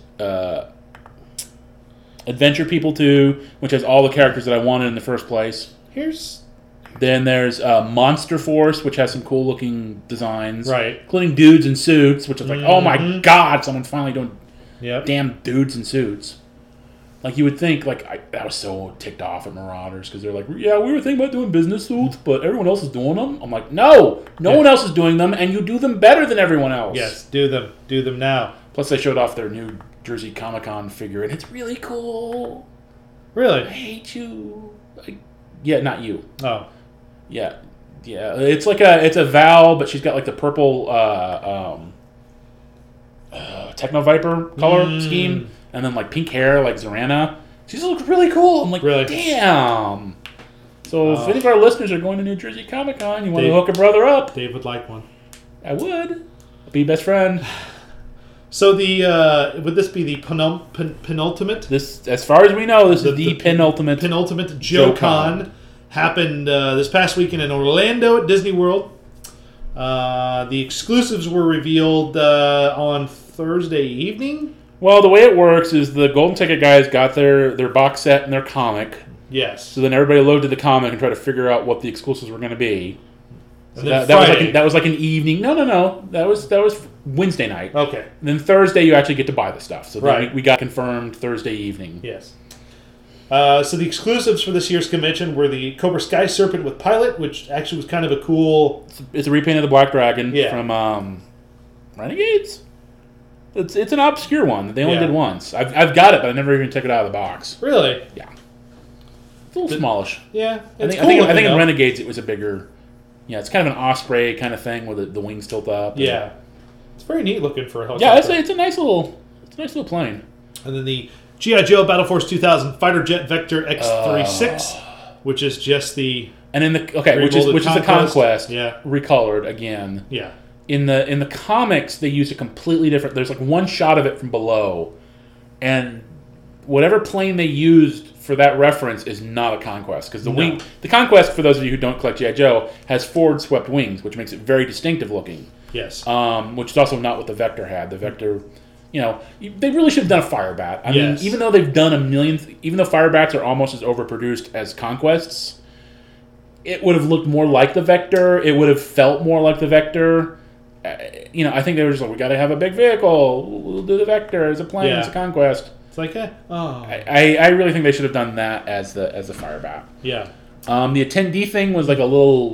Adventure People 2, which has all the characters that I wanted in the first place. Then there's Monster Force, which has some cool looking designs. Right. Including dudes in suits, which is like, oh my god, someone's finally doing damn dudes in suits. Like, you would think, like, I was so ticked off at Marauders, because they're like, yeah, we were thinking about doing business suits, but everyone else is doing them. I'm like, no one else is doing them, and you do them better than everyone else. Yes, do them now. Plus, they showed off their new Jersey Comic-Con figure, and it's really cool. Really? I hate you. Yeah, not you. Oh. Yeah. It's like it's a Val, but she's got like the purple Techno Viper color scheme, and then like pink hair like Zorana. She just looks really cool. I'm like, really? Damn. So if any of our listeners are going to New Jersey Comic Con, you want to hook a brother up? Dave would like one. I would. Be best friend. So would this be the penultimate? This, as far as we know, this is the penultimate JoeCon. Happened this past weekend in Orlando at Disney World. The exclusives were revealed on Thursday evening. Well, the way it works is the Golden Ticket guys got their box set and their comic. Yes. So then everybody loaded the comic and tried to figure out what the exclusives were going to be. So that was like an evening. No. That was Wednesday night. Okay. And then Thursday you actually get to buy the stuff. So right. we got confirmed Thursday evening. Yes. So the exclusives for this year's convention were the Cobra Sky Serpent with Pilot, which actually was kind of a cool... It's a repaint of the Black Dragon from Renegades? It's an obscure one that they only did once. I've got it, but I never even took it out of the box. Really? Yeah. It's a little smallish. Yeah. I think in Renegades it was a bigger... Yeah, it's kind of an osprey kind of thing where the wings tilt up. Yeah. It's very neat looking for a helicopter. Yeah, it's a nice little plane. And then the G.I. Joe Battle Force 2000 Fighter Jet Vector X36, which is just the... And in the which is the Conquest, recolored again. Yeah. In the comics, they use a completely different. There's like one shot of it from below, and whatever plane they used for that reference is not a Conquest, because the Conquest, for those of you who don't collect G.I. Joe, has forward swept wings, which makes it very distinctive looking. Yes. Which is also not what the Vector had. The Vector, they really should have done a Firebat. I mean, even though they've done even though Firebats are almost as overproduced as Conquests, it would have looked more like the Vector. It would have felt more like the Vector. I think they were just like, we got to have a big vehicle. We'll do the Vector as a plane. It's a Conquest. It's like, I really think they should have done that as the Firebat. Yeah. The attendee thing was like a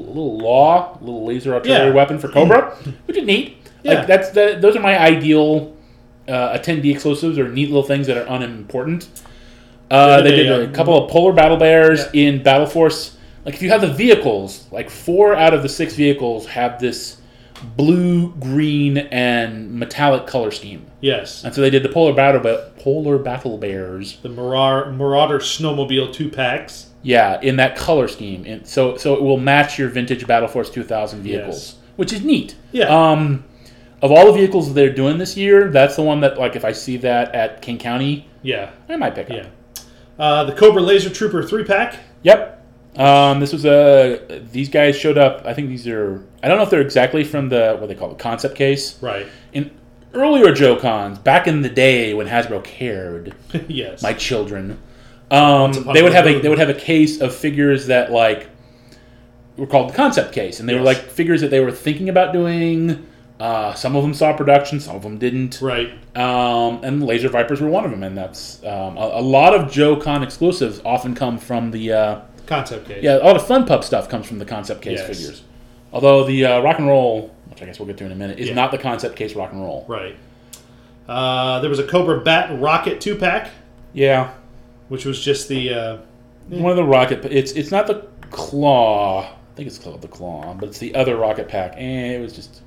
little laser artillery weapon for Cobra, which is neat. Yeah. Like those are my ideal attendee exclusives, or neat little things that are unimportant. They did a couple of Polar Battle Bears in Battle Force. Like, if you have the vehicles, like 4 out of the 6 vehicles have this blue, green, and metallic color scheme. Yes. And so they did the Polar Battle Bears. The Marauder Snowmobile 2-packs. Yeah, in that color scheme. And so it will match your vintage Battle Force 2000 vehicles, which is neat. Yeah. Of all the vehicles that they're doing this year, that's the one that, like, if I see that at King County, I might pick up. Yeah. The Cobra Laser Trooper 3-pack. Yep. This was these guys showed up. I think these are. I don't know if they're exactly from what they call the concept case. Right. In earlier JoeCons, back in the day when Hasbro cared. Yes. My children. They would have a case of figures that like were called the concept case, and they were like figures that they were thinking about doing. Some of them saw production, some of them didn't. Right. And Laser Vipers were one of them, and that's a lot of JoeCon exclusives often come from the concept case. Yeah, all the Fun Pup stuff comes from the concept case figures. Although the Rock and Roll, which I guess we'll get to in a minute, is not the concept case Rock and Roll. Right. There was a Cobra Bat Rocket 2-pack. Yeah. Which was just the... one of the Rocket... It's not the Claw. I think it's called the Claw, but it's the other Rocket pack. It was just...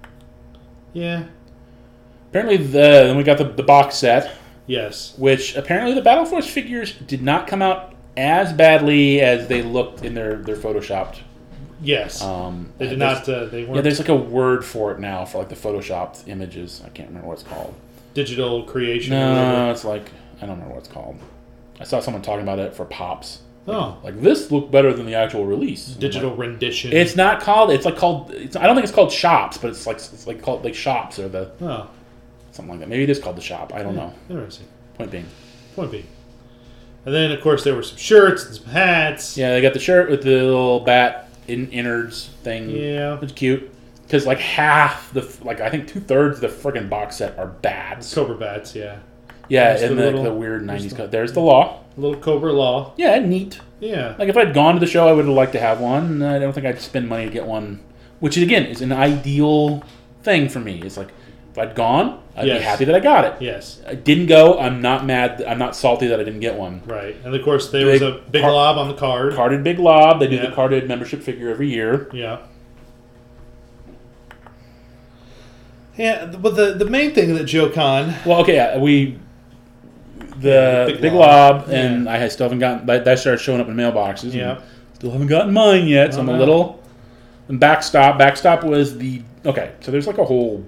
Yeah. Apparently, then we got the box set. Yes. Which, apparently, the Battle Force figures did not come out as badly as they looked in their photoshopped. Yes. They did not. They weren't. Yeah, there's like a word for it now for like the photoshopped images. I can't remember what it's called. Digital creation. No, it's like I don't remember what it's called. I saw someone talking about it for Pops. Oh. Like this looked better than the actual release. Digital rendition. It's not called. It's like called. I don't think it's called Shops, but it's like called like Shops or the something like that. Maybe it is called the Shop. I don't know. Interesting. Point being. And then, of course, there were some shirts and some hats. Yeah, they got the shirt with the little bat innards thing. Yeah. It's cute. Because, like, half the... Like, I think 2/3 of the friggin' box set are bats. Cobra bats, yeah. Yeah, There's and the weird 90s cut. There's the Law. Little Cobra Law. Yeah, neat. Yeah. Like, if I'd gone to the show, I would have liked to have one. I don't think I'd spend money to get one. Which, again, is an ideal thing for me. It's like, if I'd gone, I'd be happy that I got it. Yes. I didn't go. I'm not mad. I'm not salty that I didn't get one. Right. And, of course, there was a big lob on the card. Carded Big Lob. They do the carded membership figure every year. Yeah. Yeah, but the main thing that Joe Con... Well, okay, yeah, the Big Lob, and I still haven't gotten... That started showing up in mailboxes. Yeah. Still haven't gotten mine yet, so I'm a little... And Backstop. Backstop was the... Okay, so there's like a whole...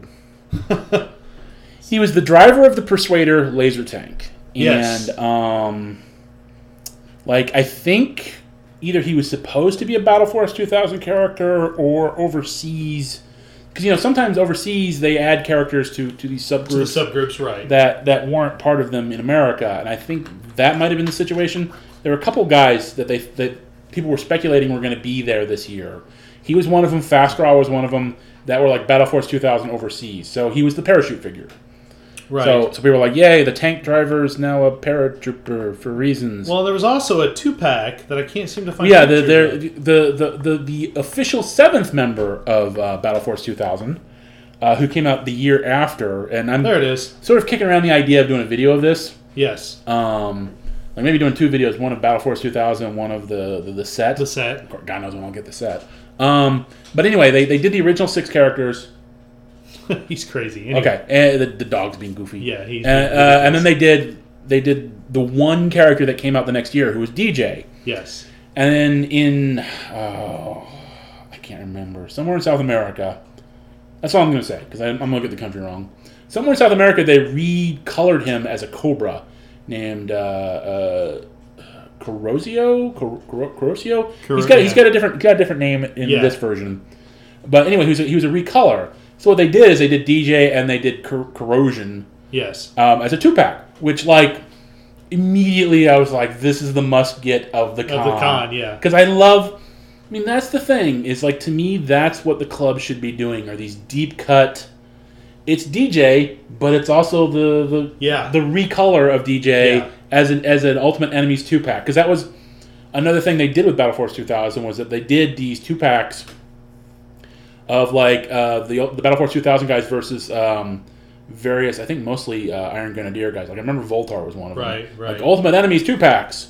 He was the driver of the Persuader laser tank. Yes. And, like, I think either he was supposed to be a Battle Force 2000 character or overseas... Because, sometimes overseas they add characters to these subgroups. To the subgroups, right. That weren't part of them in America. And I think that might have been the situation. There were a couple guys that people were speculating were going to be there this year. He was one of them. Fastdraw was one of them that were like Battle Force 2000 overseas. So he was the parachute figure. Right. So people were like, yay, the tank driver is now a paratrooper for reasons. Well, there was also a 2-pack that I can't seem to find. Yeah, the official 7th member of Battle Force 2000, who came out the year after, and I'm there it is. Sort of kicking around the idea of doing a video of this. Yes. Like maybe doing 2 videos, one of Battle Force 2000 and one of the set. The set. God knows when I'll get the set. But anyway, they did the original 6 characters. He's crazy. Anyway. Okay, and the dog's being goofy. Yeah, he's and then they did the one character that came out the next year, who was DJ. Yes. And then I can't remember, somewhere in South America. That's all I'm going to say because I'm going to get the country wrong. Somewhere in South America, they recolored him as a Cobra named Corrosio. He's got a different name in this version. But anyway, he was a recolor. So what they did is they did DJ and they did Corrosion. Yes. As a 2-pack, which like immediately I was like, this is the must get of the con. Of the con, yeah. Because I mean, that's the thing is like to me that's what the club should be doing are these deep cut. It's DJ, but it's also the recolor of DJ as an Ultimate Enemies 2-pack. Because that was another thing they did with Battle Force 2000 was that they did these 2-packs of like the Battle Force 2000 guys versus various, I think mostly Iron Grenadier guys. Like I remember Voltar was one of them. Right. Like Ultimate Enemies 2-packs.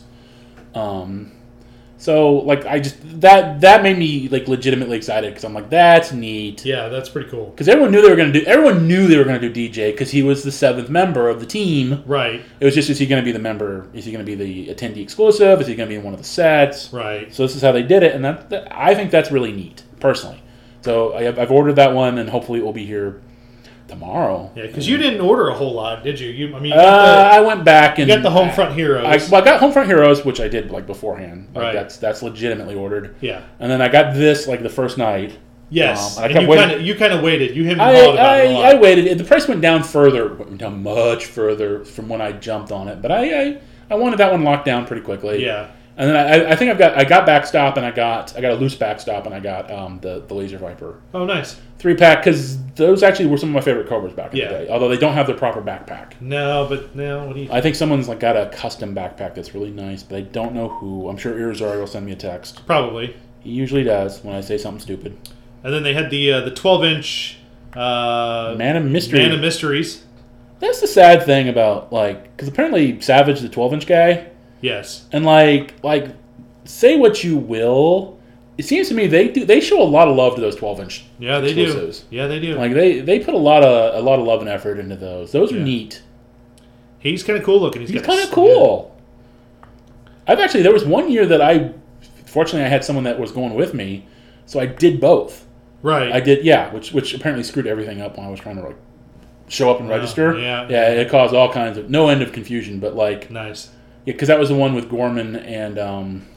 So like I just that made me like legitimately excited because I'm like that's neat. Yeah, that's pretty cool. Because everyone knew they were going to do DJ because he was the 7th member of the team. Right. It was just is he going to be the member? Is he going to be the attendee exclusive? Is he going to be in one of the sets? Right. So this is how they did it, and that I think that's really neat personally. So I've ordered that one, and hopefully it will be here tomorrow. Yeah, because you didn't order a whole lot, did you? I went back and you got the Homefront Heroes. I got Homefront Heroes, which I did like beforehand. Like, right. That's legitimately ordered. Yeah. And then I got this like the first night. Yes. And you kind of waited. You hemmed and hawed about it a lot. I waited. The price went down much further from when I jumped on it. But I wanted that one locked down pretty quickly. Yeah. And then I think I got Backstop and I got a loose Backstop and I got the Laser Viper. Oh, nice. 3-pack because those actually were some of my favorite Cobras back in the day. Although they don't have their proper backpack. No, but now what do you? I think someone's like got a custom backpack that's really nice, but I don't know who. I'm sure Irizarry will send me a text. Probably. He usually does when I say something stupid. And then they had the 12-inch Man of Mystery. Man of Mysteries. That's the sad thing about because apparently Savage the 12-inch guy. Yes. And like say what you will, it seems to me they show a lot of love to those 12-inch. Yeah, they exclusives. do. Yeah, they do. Like they put a lot of love and effort into those. Those are neat. He's kind of cool looking. He's kind of cool. Yeah. There was one year that fortunately I had someone that was going with me, so I did both. Right. I did, which apparently screwed everything up when I was trying to show up and register. Yeah. Yeah, it caused all kinds of no end of confusion, but nice. Yeah, because that was the one with Gorman and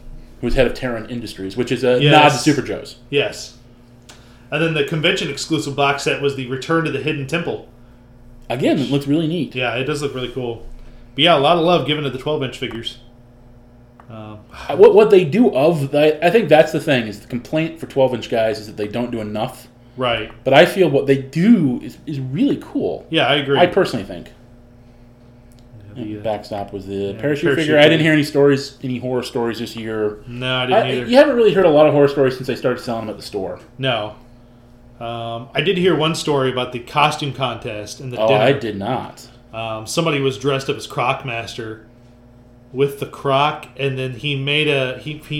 who was head of Terran Industries, which is a Yes. nod to Super Joe's. Yes. And then the convention exclusive box set was the Return to the Hidden Temple. Again, it looks really neat. Yeah, it does look really cool. But yeah, a lot of love given to the 12-inch figures. What they do I think that's the thing, is the complaint for 12-inch guys is that they don't do enough. Right. But I feel what they do is really cool. Yeah, I agree. I personally think. The, Backstop was the yeah, parachute parachute figure. I didn't figure. hear any horror stories this year. No, I didn't either. You haven't really heard a lot of horror stories since they started selling them at the store. No. I did hear one story about the costume contest and the Oh, dinner. I did not. Somebody was dressed up as Croc Master with the Croc, and then he made a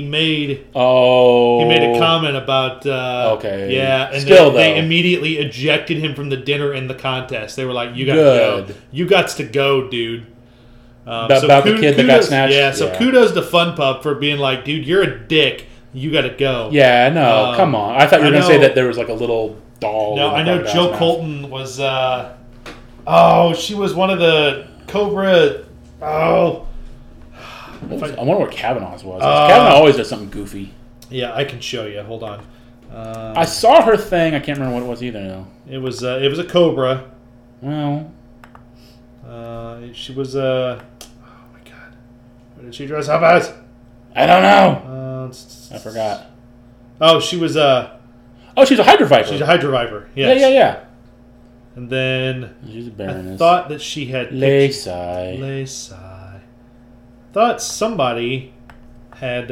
comment about Okay. yeah, and Still, they though. immediately ejected him from the dinner and the contest. They were like, "You got to Good. go. You got to go, dude." About the kid that got snatched? Yeah, so Yeah. kudos to Fun Pup for being like, "Dude, you're a dick. You got to go." Yeah, no, come on. I thought you were I going to say know- that there was like a little doll. No, with a I know crocodile's Joe mouth. Colton was. She was one of the Cobra. Oh, I wonder what Kavanaugh's was. Kavanaugh always does something goofy. yeah, I can show you. Hold on. I saw her thing. I can't remember what it was either, though. It was a Cobra. Well, She was oh my god, what did she dress up as? I don't know. I forgot. Oh, she was Oh, she's a Hydra Viper. she's a Hydra Viper. Yes. Yeah. And then She's a I Baroness. thought that she had Laysai. Laysai. Thought somebody had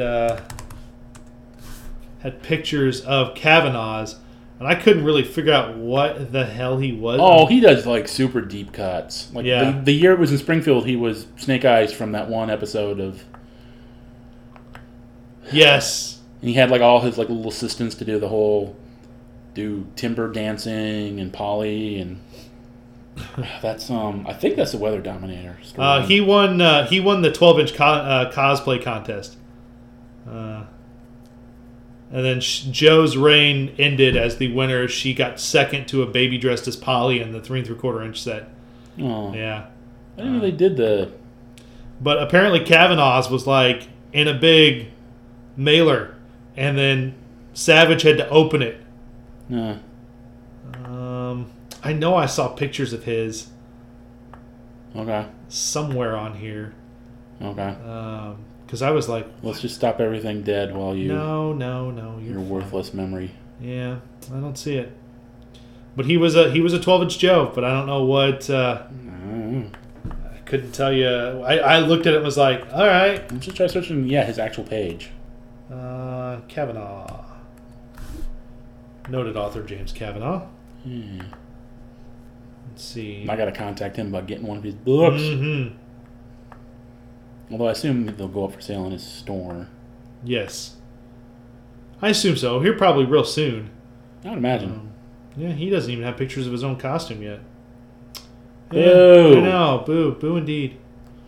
pictures of Kavanaugh's, and I couldn't really figure out what the hell he was. Oh, he does like super deep cuts. Like Yeah. the year it was in Springfield, he was Snake Eyes from that one episode of. Yes. And he had like all his like little assistants to do timber dancing and Polly and. That's I think that's the Weather Dominator. He won the 12-inch cosplay contest. And then Joe's reign ended as the winner. She got second to a baby dressed as Polly in the 3 3/4-inch set. Oh, Yeah. I didn't know they did the. But apparently Kavanaugh's was like in a big mailer, and then Savage had to open it. I know I saw pictures of his Okay. somewhere on here. Okay. Because I was like, Let's just stop everything dead while you. no, Your worthless memory. Yeah, I don't see it. But he was a 12-inch Joe, but I don't know what. I couldn't tell you. I looked at it and was like, all right, Let's just try searching. Yeah, his actual page. Kavanaugh. Noted author James Kavanaugh. Let's see. I got to contact him about getting one of his books. Mm-hmm. Although I assume they'll go up for sale in his store. Yes. I assume so. Here probably real soon. I would imagine. Yeah, he doesn't even have pictures of his own costume yet. Boo. Yeah, I know. Boo indeed.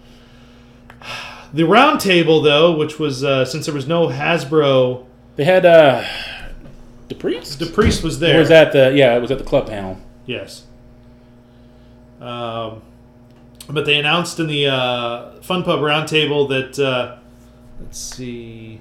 The round table, though, which was, since there was no Hasbro, They had DePriest? DePriest was there. It was at the club panel. Yes. But they announced in the Fun Pub Roundtable that, let's see,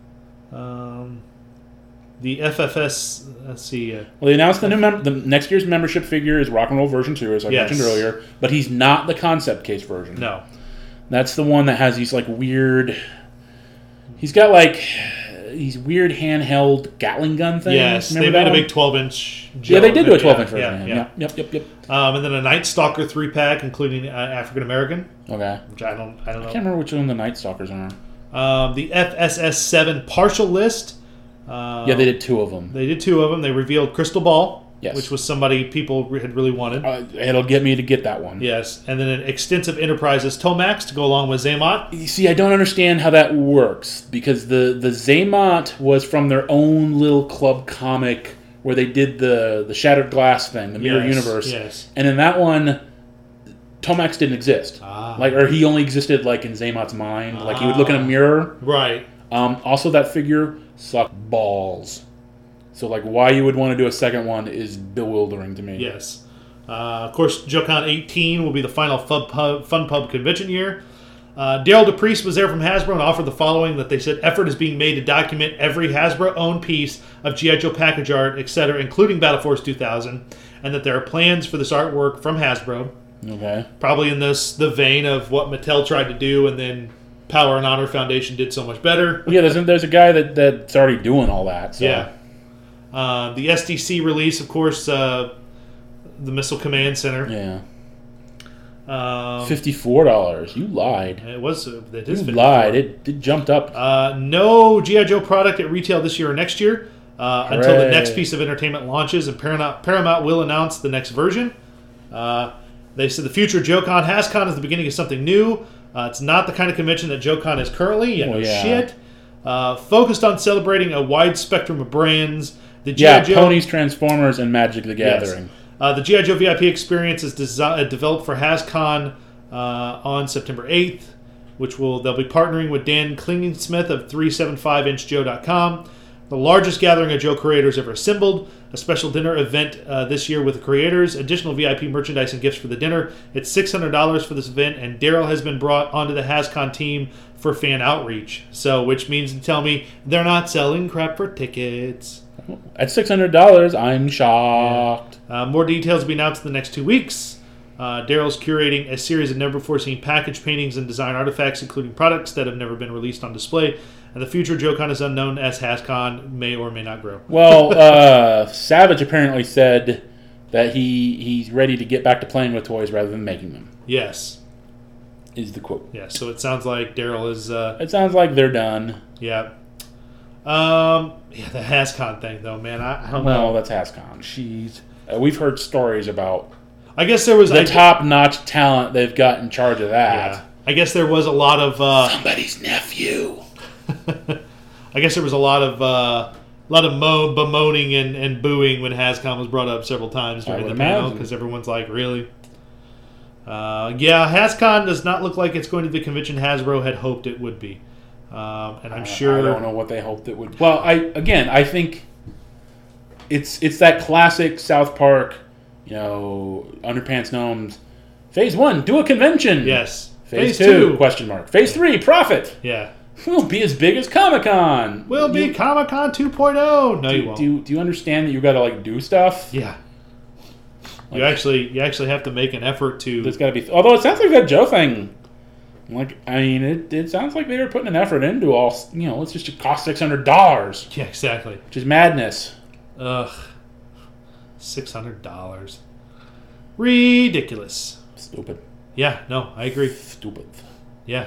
the FFS, let's see. Well, they announced the next year's membership figure is Rock and Roll version 2, as I Yes. mentioned earlier, but he's not the concept case version. No. That's the one that has these like weird. He's got like these weird handheld Gatling gun things. Yes, they Remember made that a one? big 12-inch. Yeah, they did do a 12-inch Yeah, version. yeah. Yep. And then a Night Stalker 3-pack, including African American, Okay. which I don't I can't know. remember which one the Night Stalkers are. The FSS 7 partial list. Yeah, they did 2 of them. They did 2 of them. They revealed Crystal Ball, Yes. which was somebody people had really wanted. It'll get me to get that one. Yes, and then an Extensive Enterprises Tomax to go along with Zaymot. You see, I don't understand how that works because the Zaymot was from their own little club comic where they did the Shattered Glass thing, the Mirror Yes, Universe. yes. And in that one, Tomax didn't exist. Ah. Or he only existed like in Zaymot's mind. Like he would look in a mirror. Right. Also, that figure sucked balls. So like, why you would want to do a second one is bewildering to me. Yes. Of course, JoeCon 18 will be the final Fun Pub convention year. Daryl DePriest was there from Hasbro and offered the following, that they said effort is being made to document every Hasbro-owned piece of G.I. Joe package art, etc., including Battle Force 2000, and that there are plans for this artwork from Hasbro. Okay. Probably in the vein of what Mattel tried to do, and then Power and Honor Foundation did so much better. Yeah, there's a guy that's already doing all that. So. Yeah. The SDC release, of course, the Missile Command Center. Yeah. $54. You lied. It is You $54. lied. It jumped up. No G.I. Joe product at retail this year or next year until the Hooray. next piece of entertainment launches, and Paramount will announce the next version. They said the future of JoeCon HasCon is the beginning of something new. It's not the kind of convention that JoeCon is currently. Yeah, Oh, no yeah. shit. Focused on celebrating a wide spectrum of brands. The G.I. Yeah, Joe, Ponies, Transformers, and Magic the Yes. Gathering. The G.I. Joe VIP experience is developed for HasCon on September 8th, which they'll be partnering with Dan Klingensmith of 375inchjoe.com. The largest gathering of Joe creators ever assembled. A special dinner event this year with the creators. Additional VIP merchandise and gifts for the dinner. It's $600 for this event, and Daryl has been brought onto the HasCon team for fan outreach. So, which means to tell me they're not selling crap for tickets. At $600, I'm shocked. More details will be announced in the next 2 weeks. Daryl's curating a series of never-before-seen package paintings and design artifacts, including products that have never been released on display. And the future of JoeCon is unknown, as HasCon may or may not grow. Well, Savage apparently said that he's ready to get back to playing with toys rather than making them, Yes. is the quote. Yeah, so it sounds like Daryl is... It sounds like they're done. yeah. Yeah, the HasCon thing, though, man. I don't know. Well, that's HasCon. We've heard stories about I guess there was... the top-notch talent they've got in charge of that. Yeah. I guess there was a lot of... Somebody's nephew. I guess there was a lot of bemoaning and booing when HasCon was brought up several times during I the would panel, imagine. because everyone's like, really? Yeah, HasCon does not look like it's going to be the convention Hasbro had hoped it would be. And I'm sure... I don't know what they hoped it would. Well, I think it's that classic South Park, Underpants Gnomes. Phase 1, do a convention. Yes. Phase 2, question mark. Phase 3, profit. Yeah. We'll be as big as Comic-Con. We'll be Comic-Con 2.0. No, you won't. Do you understand that you got to do stuff? Yeah. You actually have to make an effort to... There's got to be. Although it sounds like that Joe thing. It sounds like they were putting an effort into all. It's just cost $600, Yeah, exactly. which is madness. Ugh. $600. Ridiculous. Stupid. Yeah, no, I agree. Stupid. Yeah.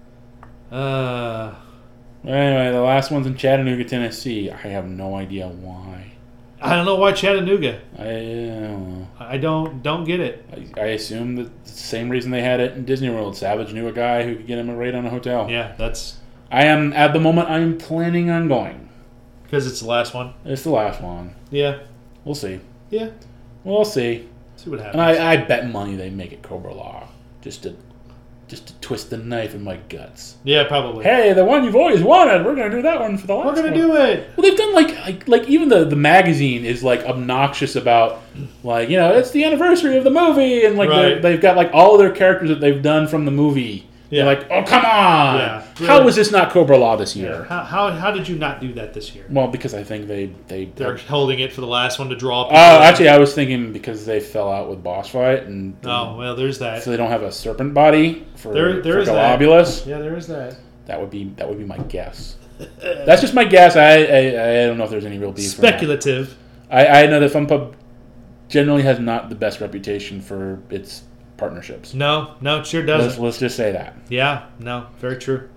Anyway, the last one's in Chattanooga, Tennessee. I have no idea why. I don't know why Chattanooga. I don't know. I don't get it. I assume that the same reason they had it in Disney World. Savage knew a guy who could get him a rate on a hotel. Yeah, that's At the moment, I'm planning on going. because it's the last one. It's the last one. Yeah. We'll see. Yeah. We'll see. See what And happens. I bet money they make it Cobra Law. Just to twist the knife in my guts. Yeah, probably. Hey, the one you've always wanted. We're going to do that one for the last We're one. gonna do it. Well, they've done like even the magazine is obnoxious about it's the anniversary of the movie and Right. they've got all of their characters that they've done from the movie. Yeah. They're like, oh come on! Yeah. How was this not Cobra Law this year? How did you not do that this year? Well, because I think They're holding it for the last one to draw. Oh, actually, I was thinking because they fell out with Boss Fight and Oh well, there's that. so they don't have a serpent body for There is that. Galabulus. Yeah, there is that. That would be my guess. That's just my guess. I don't know if there's any real beef. Speculative. I know that FunPub generally has not the best reputation for its partnerships. No, it sure doesn't. Let's just say that. Yeah, no, very true.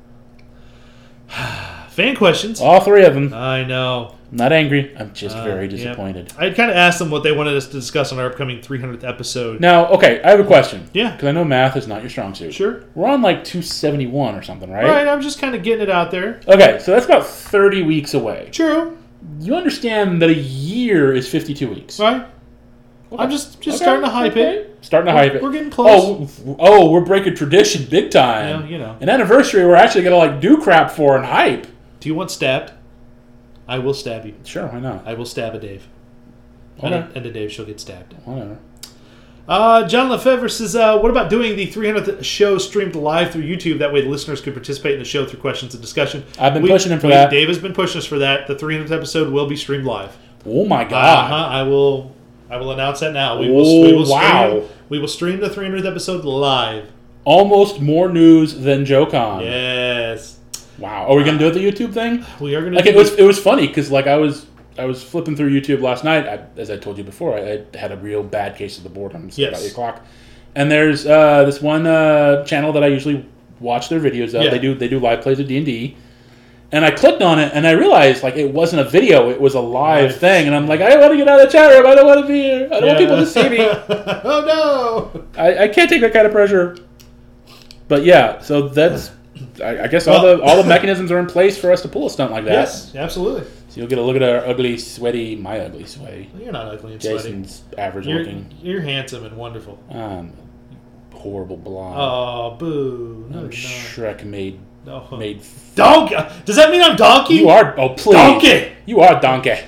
Fan questions. All three of them. I know. I'm not angry. I'm just very Yeah. disappointed. I kind of asked them what they wanted us to discuss on our upcoming 300th episode. Now, okay, I have a question. Yeah. Because I know math is not your strong suit. Sure. We're on 271 or something, right? Right, I'm just kind of getting it out there. Okay, so that's about 30 weeks away. True. You understand that a year is 52 weeks. Right? I'm just starting to hype it. Starting to hype it. We're getting close. Oh, we're breaking tradition big time. Yeah, An anniversary we're actually going to do crap for and hype. Do you want stabbed? I will stab you. Sure, why not? I will stab a Dave. Okay. And a Dave shall get stabbed. Whatever. John Lefebvre says, what about doing the 300th show streamed live through YouTube? That way the listeners could participate in the show through questions and discussion. I've been pushing him for that. Dave has been pushing us for that. The 300th episode will be streamed live. Oh, my God. I will announce that now. We will stream the 300th episode live. Almost more news than JoeCon. Yes. Wow. Are we going to do the YouTube thing? We are going to. Like, it was funny because like I was flipping through YouTube last night. As I told you before, I had a real bad case of the boredom. So about 8 o'clock, and there's this one channel that I usually watch their videos of. Yeah. They do live plays of D&D, and I clicked on it and I realized like it wasn't a video; it was a live thing. And I'm like, I want to get out of the chat room. I don't want to be here. I don't want people to see me. Oh no! I can't take that kind of pressure. But yeah, so that's. I guess all the mechanisms are in place for us to pull a stunt like that. Yes, absolutely. So you'll get a look at our ugly, sweaty, my ugly, sweaty. You're not ugly and Jason's sweaty. Average looking. You're handsome and wonderful. Horrible blonde. Oh, boo. No, Shrek made. Donkey! Does that mean I'm Donkey? You are. Oh, please. Donkey! You are Donkey.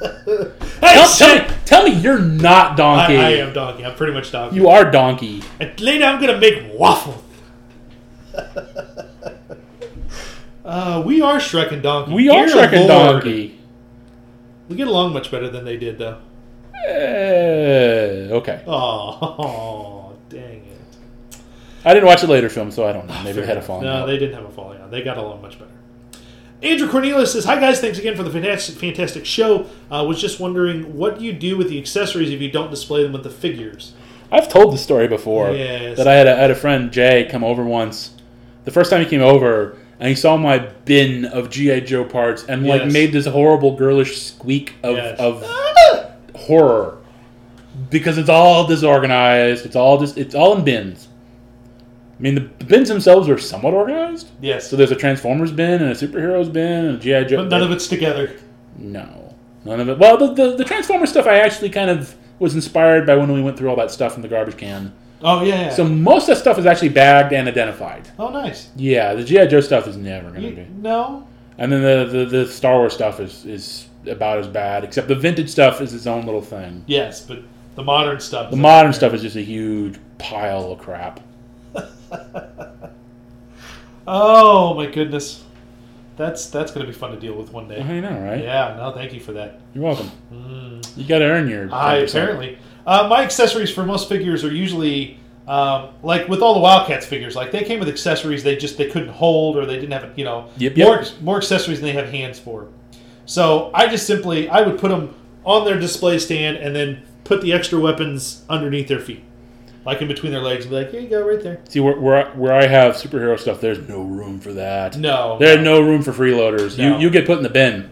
Tell me you're not Donkey. I am Donkey. I'm pretty much Donkey. You are Donkey. And later I'm going to make waffle. We are Shrek and Donkey. We are Shrek and Donkey. We get along much better than they did, though. Okay. Oh, dang it. I didn't watch the later film, so I don't know. Maybe they had a falling out. No, they didn't have a falling out. They got along much better. Andrew Cornelius says, hi guys, thanks again for the fantastic show. Was just wondering, what do you do with the accessories if you don't display them with the figures? I've told the story before. Yes. That I had a friend, Jay, come over once. The first time he came over, and he saw my bin of G.I. Joe parts and made this horrible girlish squeak of horror. Because it's all disorganized. It's all in bins. I mean, the bins themselves are somewhat organized. Yes. So there's a Transformers bin and a Superheroes bin and a G.I. Joe bin. But none of it's together. No. None of it. Well, the Transformers stuff I actually kind of was inspired by when we went through all that stuff in the garbage can. Oh, yeah. So most of that stuff is actually bagged and identified. Oh, nice. Yeah, the G.I. Joe stuff is never going to be. No. And then the Star Wars stuff is about as bad, except the vintage stuff is its own little thing. Yes, but the modern stuff. The modern stuff is just a huge pile of crap. Oh, my goodness. That's going to be fun to deal with one day. I know, right? Yeah, no, thank you for that. You're welcome. You got to earn your 10%. Apparently. My accessories for most figures are usually, like with all the Wildcats figures, like they came with accessories they couldn't hold or they didn't have, more accessories than they have hands for. So I would put them on their display stand and then put the extra weapons underneath their feet. Like in between their legs, and be like, here you go, right there. See, where I have superhero stuff, there's no room for that. No. There's no room for freeloaders. No. You get put in the bin.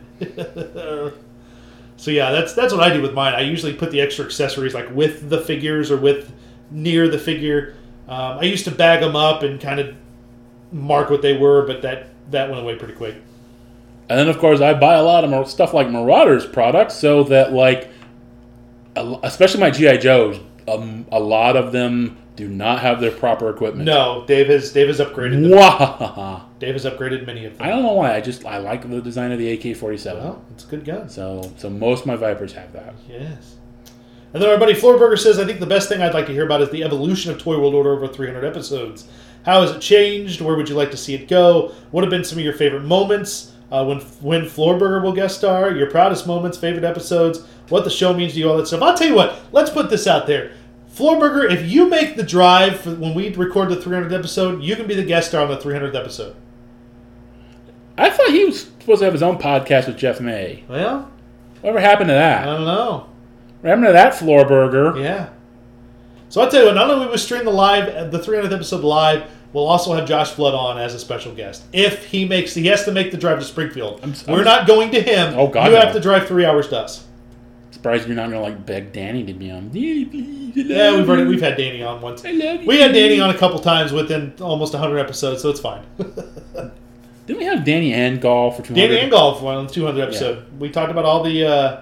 So yeah, that's what I do with mine. I usually put the extra accessories like with the figures or near the figure. I used to bag them up and kind of mark what they were, but that went away pretty quick. And then, of course, I buy a lot of stuff like Marauders products so that, like, especially my G.I. Joes, a lot of them do not have their proper equipment. No, Dave has upgraded them. Wow. Dave has upgraded many of them. I don't know why. I like the design of the AK-47. Well, it's a good gun. So most of my Vipers have that. Yes. And then our buddy Floorburger says, I think the best thing I'd like to hear about is the evolution of Toy World Order over 300 episodes. How has it changed? Where would you like to see it go? What have been some of your favorite moments? When Floorburger will guest star, your proudest moments, favorite episodes, what the show means to you, all that stuff. I'll tell you what, let's put this out there. Floorburger, if you make the drive for when we record the 300th episode, you can be the guest star on the 300th episode. I thought he was supposed to have his own podcast with Jeff May. Well, whatever happened to that? I don't know. What happened to that Floorburger? Yeah. So I'll tell you what, not only will we stream the 300th episode live, we'll also have Josh Flood on as a special guest. If he has to make the drive to Springfield. We're not going to him. Oh, God, you have to drive 3 hours to us. Surprised you're not going to beg Danny to be on. Yeah, we've had Danny on once. I love you. We had Danny on a couple times within almost 100 episodes, so it's fine. Didn't we have Danny and Golf for 200? Danny and Golf on the 200 episode. Yeah. We talked about all the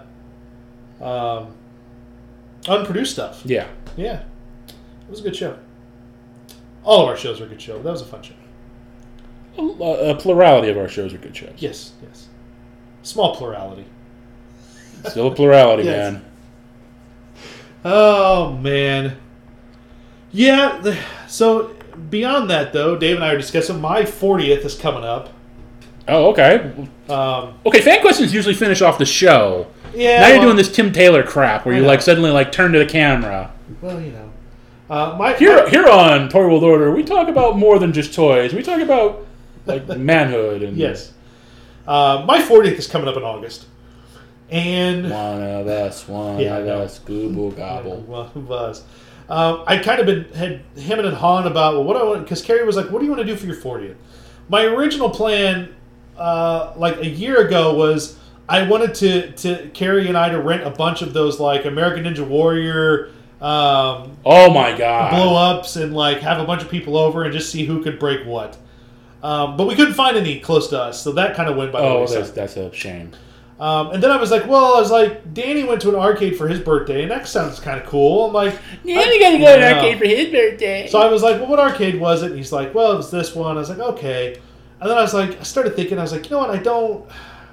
unproduced stuff. Yeah. Yeah. It was a good show. All of our shows were a good show. That was a fun show. A plurality of our shows are good shows. Yes. Small plurality. Still a plurality, yes. man. Oh, man. Yeah. So beyond that, though, Dave and I are discussing my 40th is coming up. Oh, okay. Okay, fan questions usually finish off the show. Yeah. Now you're doing this Tim Taylor crap where you like suddenly like turn to the camera. Well, you know. Here on Toy World Order, we talk about more than just toys. We talk about like manhood and yes. My 40th is coming up in August, and one of us, Google gobble. Well, who was? I kind of had hemming and hawing about what I want, because Carrie was like, "What do you want to do for your 40th?" My original plan, like a year ago, was I wanted to Carrie and I to rent a bunch of those like American Ninja Warrior. Oh my god! Blow ups and like have a bunch of people over and just see who could break what. But we couldn't find any close to us, so that kind of went by the wayside. That's a shame. And then I was like, Danny went to an arcade for his birthday, and that sounds kind of cool. I'm like, Danny got to go to an arcade for his birthday. So I was like, well, what arcade was it? And he's like, well, it was this one. I was like, okay. And then I started thinking, I was like, you know what?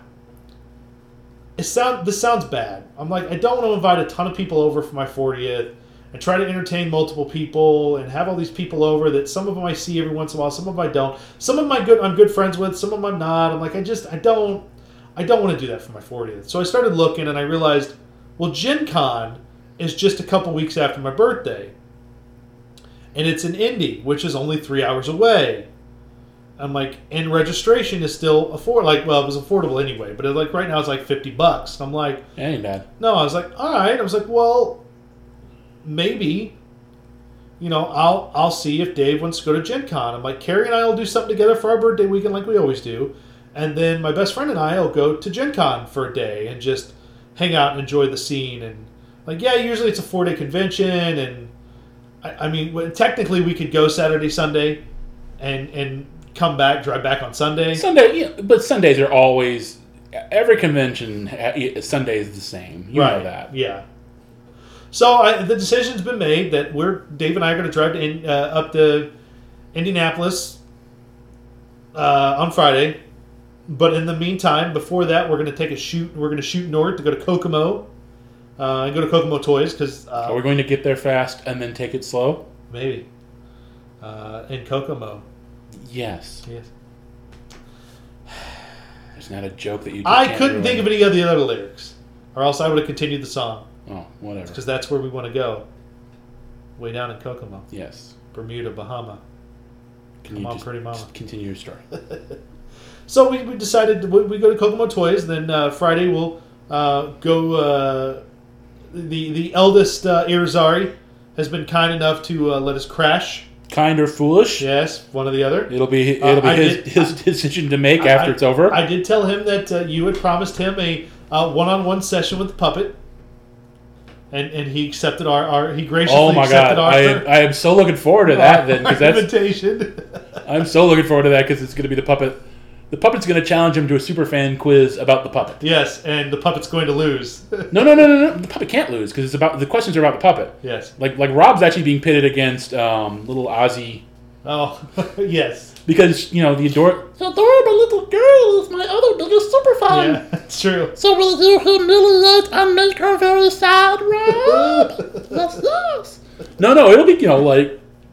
This sounds bad. I'm like, I don't want to invite a ton of people over for my 40th and try to entertain multiple people and have all these people over that some of them I see every once in a while, some of them I don't. Some of them I'm good friends with, some of them I'm not. I'm like, I don't want to do that for my 40th. So I started looking and I realized, well, Gen Con is just a couple weeks after my birthday. And it's in Indy, which is only 3 hours away. I'm like, and registration is still it was affordable anyway, but right now it's like $50. I'm like, ain't bad. No, I was like, all right. I was like, well, maybe, I'll see if Dave wants to go to Gen Con. I'm like, Carrie and I will do something together for our birthday weekend like we always do. And then my best friend and I will go to Gen Con for a day and just hang out and enjoy the scene. And usually it's a 4-day convention. And I mean, technically we could go Saturday, Sunday and drive back on Sunday. But Sundays are always, every convention, Sunday is the same. You know that. Yeah. So the decision's been made that Dave and I are going to drive up to Indianapolis on Friday. But in the meantime, before that, we're going to take a shoot. We're going to shoot north to go to Kokomo and go to Kokomo Toys because are we going to get there fast and then take it slow? Maybe in Kokomo. Yes. There's not a joke that you. I couldn't think of any of the other lyrics, or else I would have continued the song. Oh, whatever. Because that's where we want to go. Way down in Kokomo. Yes. Bermuda, Bahama. Come on, pretty mama. Just continue your story. So we decided we go to Kokomo Toys. Then Friday we'll go. The eldest Irizarry has been kind enough to let us crash. Kind or foolish? Yes, one or the other. It'll be his decision to make after it's over. I did tell him that you had promised him a one-on-one session with the puppet, and he accepted he graciously accepted our. I am so looking forward to that then, because that's invitation. I'm so looking forward to that because it's going to be the puppet. The puppet's going to challenge him to a super fan quiz about the puppet. Yes, and the puppet's going to lose. No. The puppet can't lose because the questions are about the puppet. Yes. Like Rob's actually being pitted against little Ozzy. Oh, yes. Because, the adorable little girl is my other biggest super fan. Yeah, that's true. So will you humiliate and make her very sad, Rob? Yes. No, it'll be,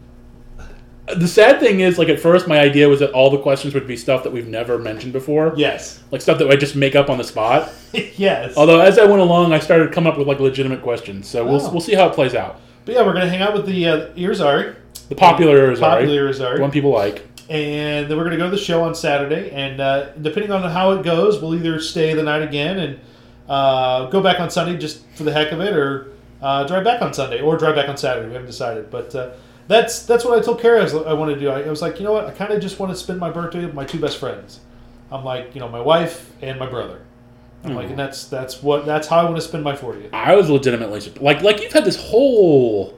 the sad thing is, at first my idea was that all the questions would be stuff that we've never mentioned before. Yes. Like stuff that I just make up on the spot. Yes. Although as I went along, I started to come up with legitimate questions. So we'll see how it plays out. But yeah, we're going to hang out with the Irizarry. The popular Irizarry. One people like. And then we're going to go to the show on Saturday. And depending on how it goes, we'll either stay the night again and go back on Sunday just for the heck of it, or drive back on Sunday, or drive back on Saturday. We haven't decided. But that's what I told Carrie I wanted to do. I was like, you know what? I kind of just want to spend my birthday with my two best friends. I'm like, my wife and my brother. I'm like, and that's how I want to spend my 40th. I was legitimately like you've had this whole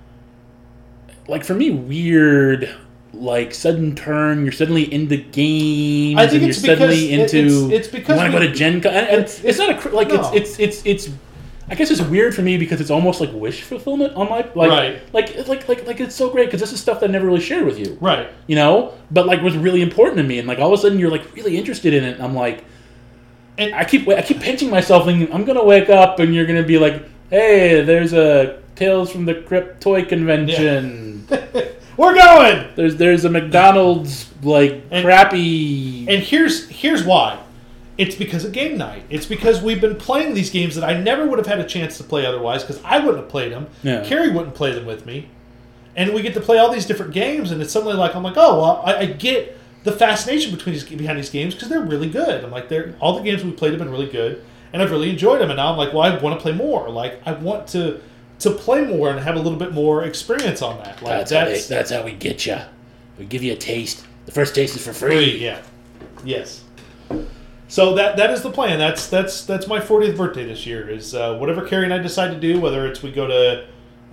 for me weird sudden turn. You're suddenly into games. I think and it's you're suddenly into. It's because you want to go to Gen Con. And it's not it's. I guess it's weird for me because it's almost like wish fulfillment on my right. It's so great because this is stuff that I never really shared with you. Right. But was really important to me, and all of a sudden you're really interested in it. And I'm like, and I keep pinching myself, thinking I'm gonna wake up and you're gonna be like, hey, there's a Tales from the Crypt toy convention. Yeah. We're going. There's a McDonald's crappy. And here's why. It's because of game night. It's because we've been playing these games that I never would have had a chance to play otherwise because I wouldn't have played them. Yeah. Carrie wouldn't play them with me. And we get to play all these different games, and it's suddenly like, I'm like, oh, well, I get the fascination behind these games because they're really good. I'm like, all the games we played have been really good, and I've really enjoyed them. And now I'm like, well, I want to play more. Like, I want to play more and have a little bit more experience on that. Like, that's how we get you. We give you a taste. The first taste is for free. Yeah. Yes. So that is the plan. That's my 40th birthday this year. Is whatever Carrie and I decide to do, whether it's we go to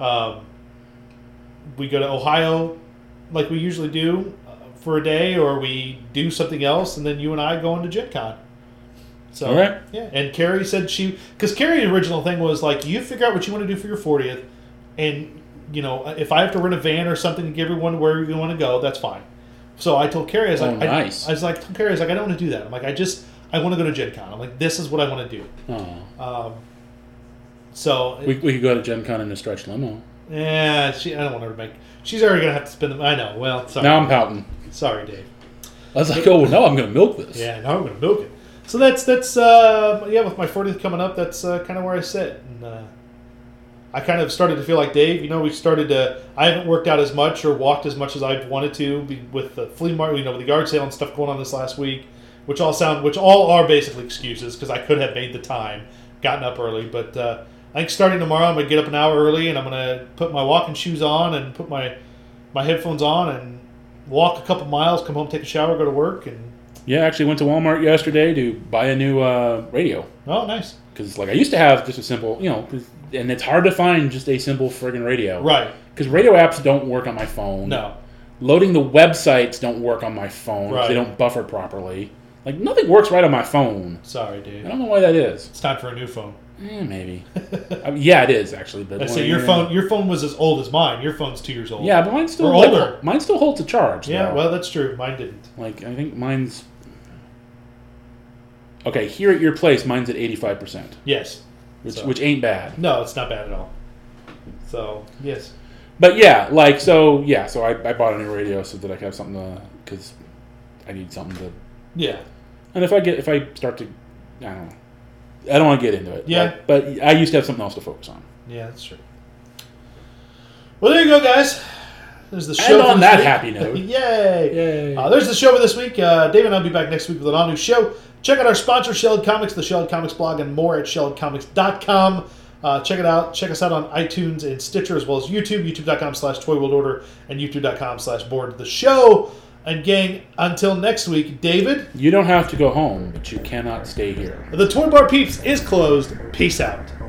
Ohio like we usually do for a day, or we do something else, and then you and I go into Gen Con. So, all right. Yeah, and Carrie said because Carrie's original thing was like, you figure out what you want to do for your 40th, and if I have to rent a van or something to give everyone where you want to go, that's fine. So I told Carrie, I was nice. I don't want to do that. I'm like, I want to go to Gen Con. I'm like, this is what I want to do. Oh. So we could go to Gen Con in a stretch limo. Yeah, I don't want her to make. She's already gonna have to spend them. I know. Well, sorry. Now I'm pouting. Sorry, Dave. I was like, oh no, I'm gonna milk this. Yeah, now I'm gonna milk it. So that's with my 40th coming up, that's kind of where I sit. And I kind of started to feel like Dave. I haven't worked out as much or walked as much as I've wanted to with the flea market, with the yard sale and stuff going on this last week, which all are basically excuses because I could have made the time, gotten up early, but I think starting tomorrow I'm going to get up an hour early and I'm going to put my walking shoes on and put my headphones on and walk a couple miles, come home, take a shower, go to work. And yeah, I actually went to Walmart yesterday to buy a new radio. Oh, nice. Because I used to have just a simple, and it's hard to find just a simple friggin' radio. Right. Because radio apps don't work on my phone. No. Loading the websites don't work on my phone. Right. They don't buffer properly. Nothing works right on my phone. Sorry, dude. I don't know why that is. It's time for a new phone. Maybe. Yeah, it is actually. But your phone was as old as mine. Your phone's 2 years old. Yeah, but mine's still older. Mine still holds a charge. Yeah, though. well, that's true. Mine didn't. I think mine's. Okay, here at your place, mine's at 85%. Yes. Which ain't bad. No, it's not bad at all. So yes. But yeah, so I bought a new radio so that I could have something because I need something to. Yeah. And if I start to, I don't know. I don't want to get into it. Yeah. But I used to have something else to focus on. Yeah, that's true. Well, there you go, guys. There's the show. And on that happy note. Yay. There's the show for this week. Dave and I'll be back next week with an all-new show. Check out our sponsor, Shelled Comics, the Shelled Comics blog, and more at shelledcomics.com. Check it out. Check us out on iTunes and Stitcher, as well as YouTube, youtube.com/ToyWorldOrder, and youtube.com/BoardTheShow. And gang, until next week, David. You don't have to go home, but you cannot stay here. The Toy Bar Peeps is closed. Peace out.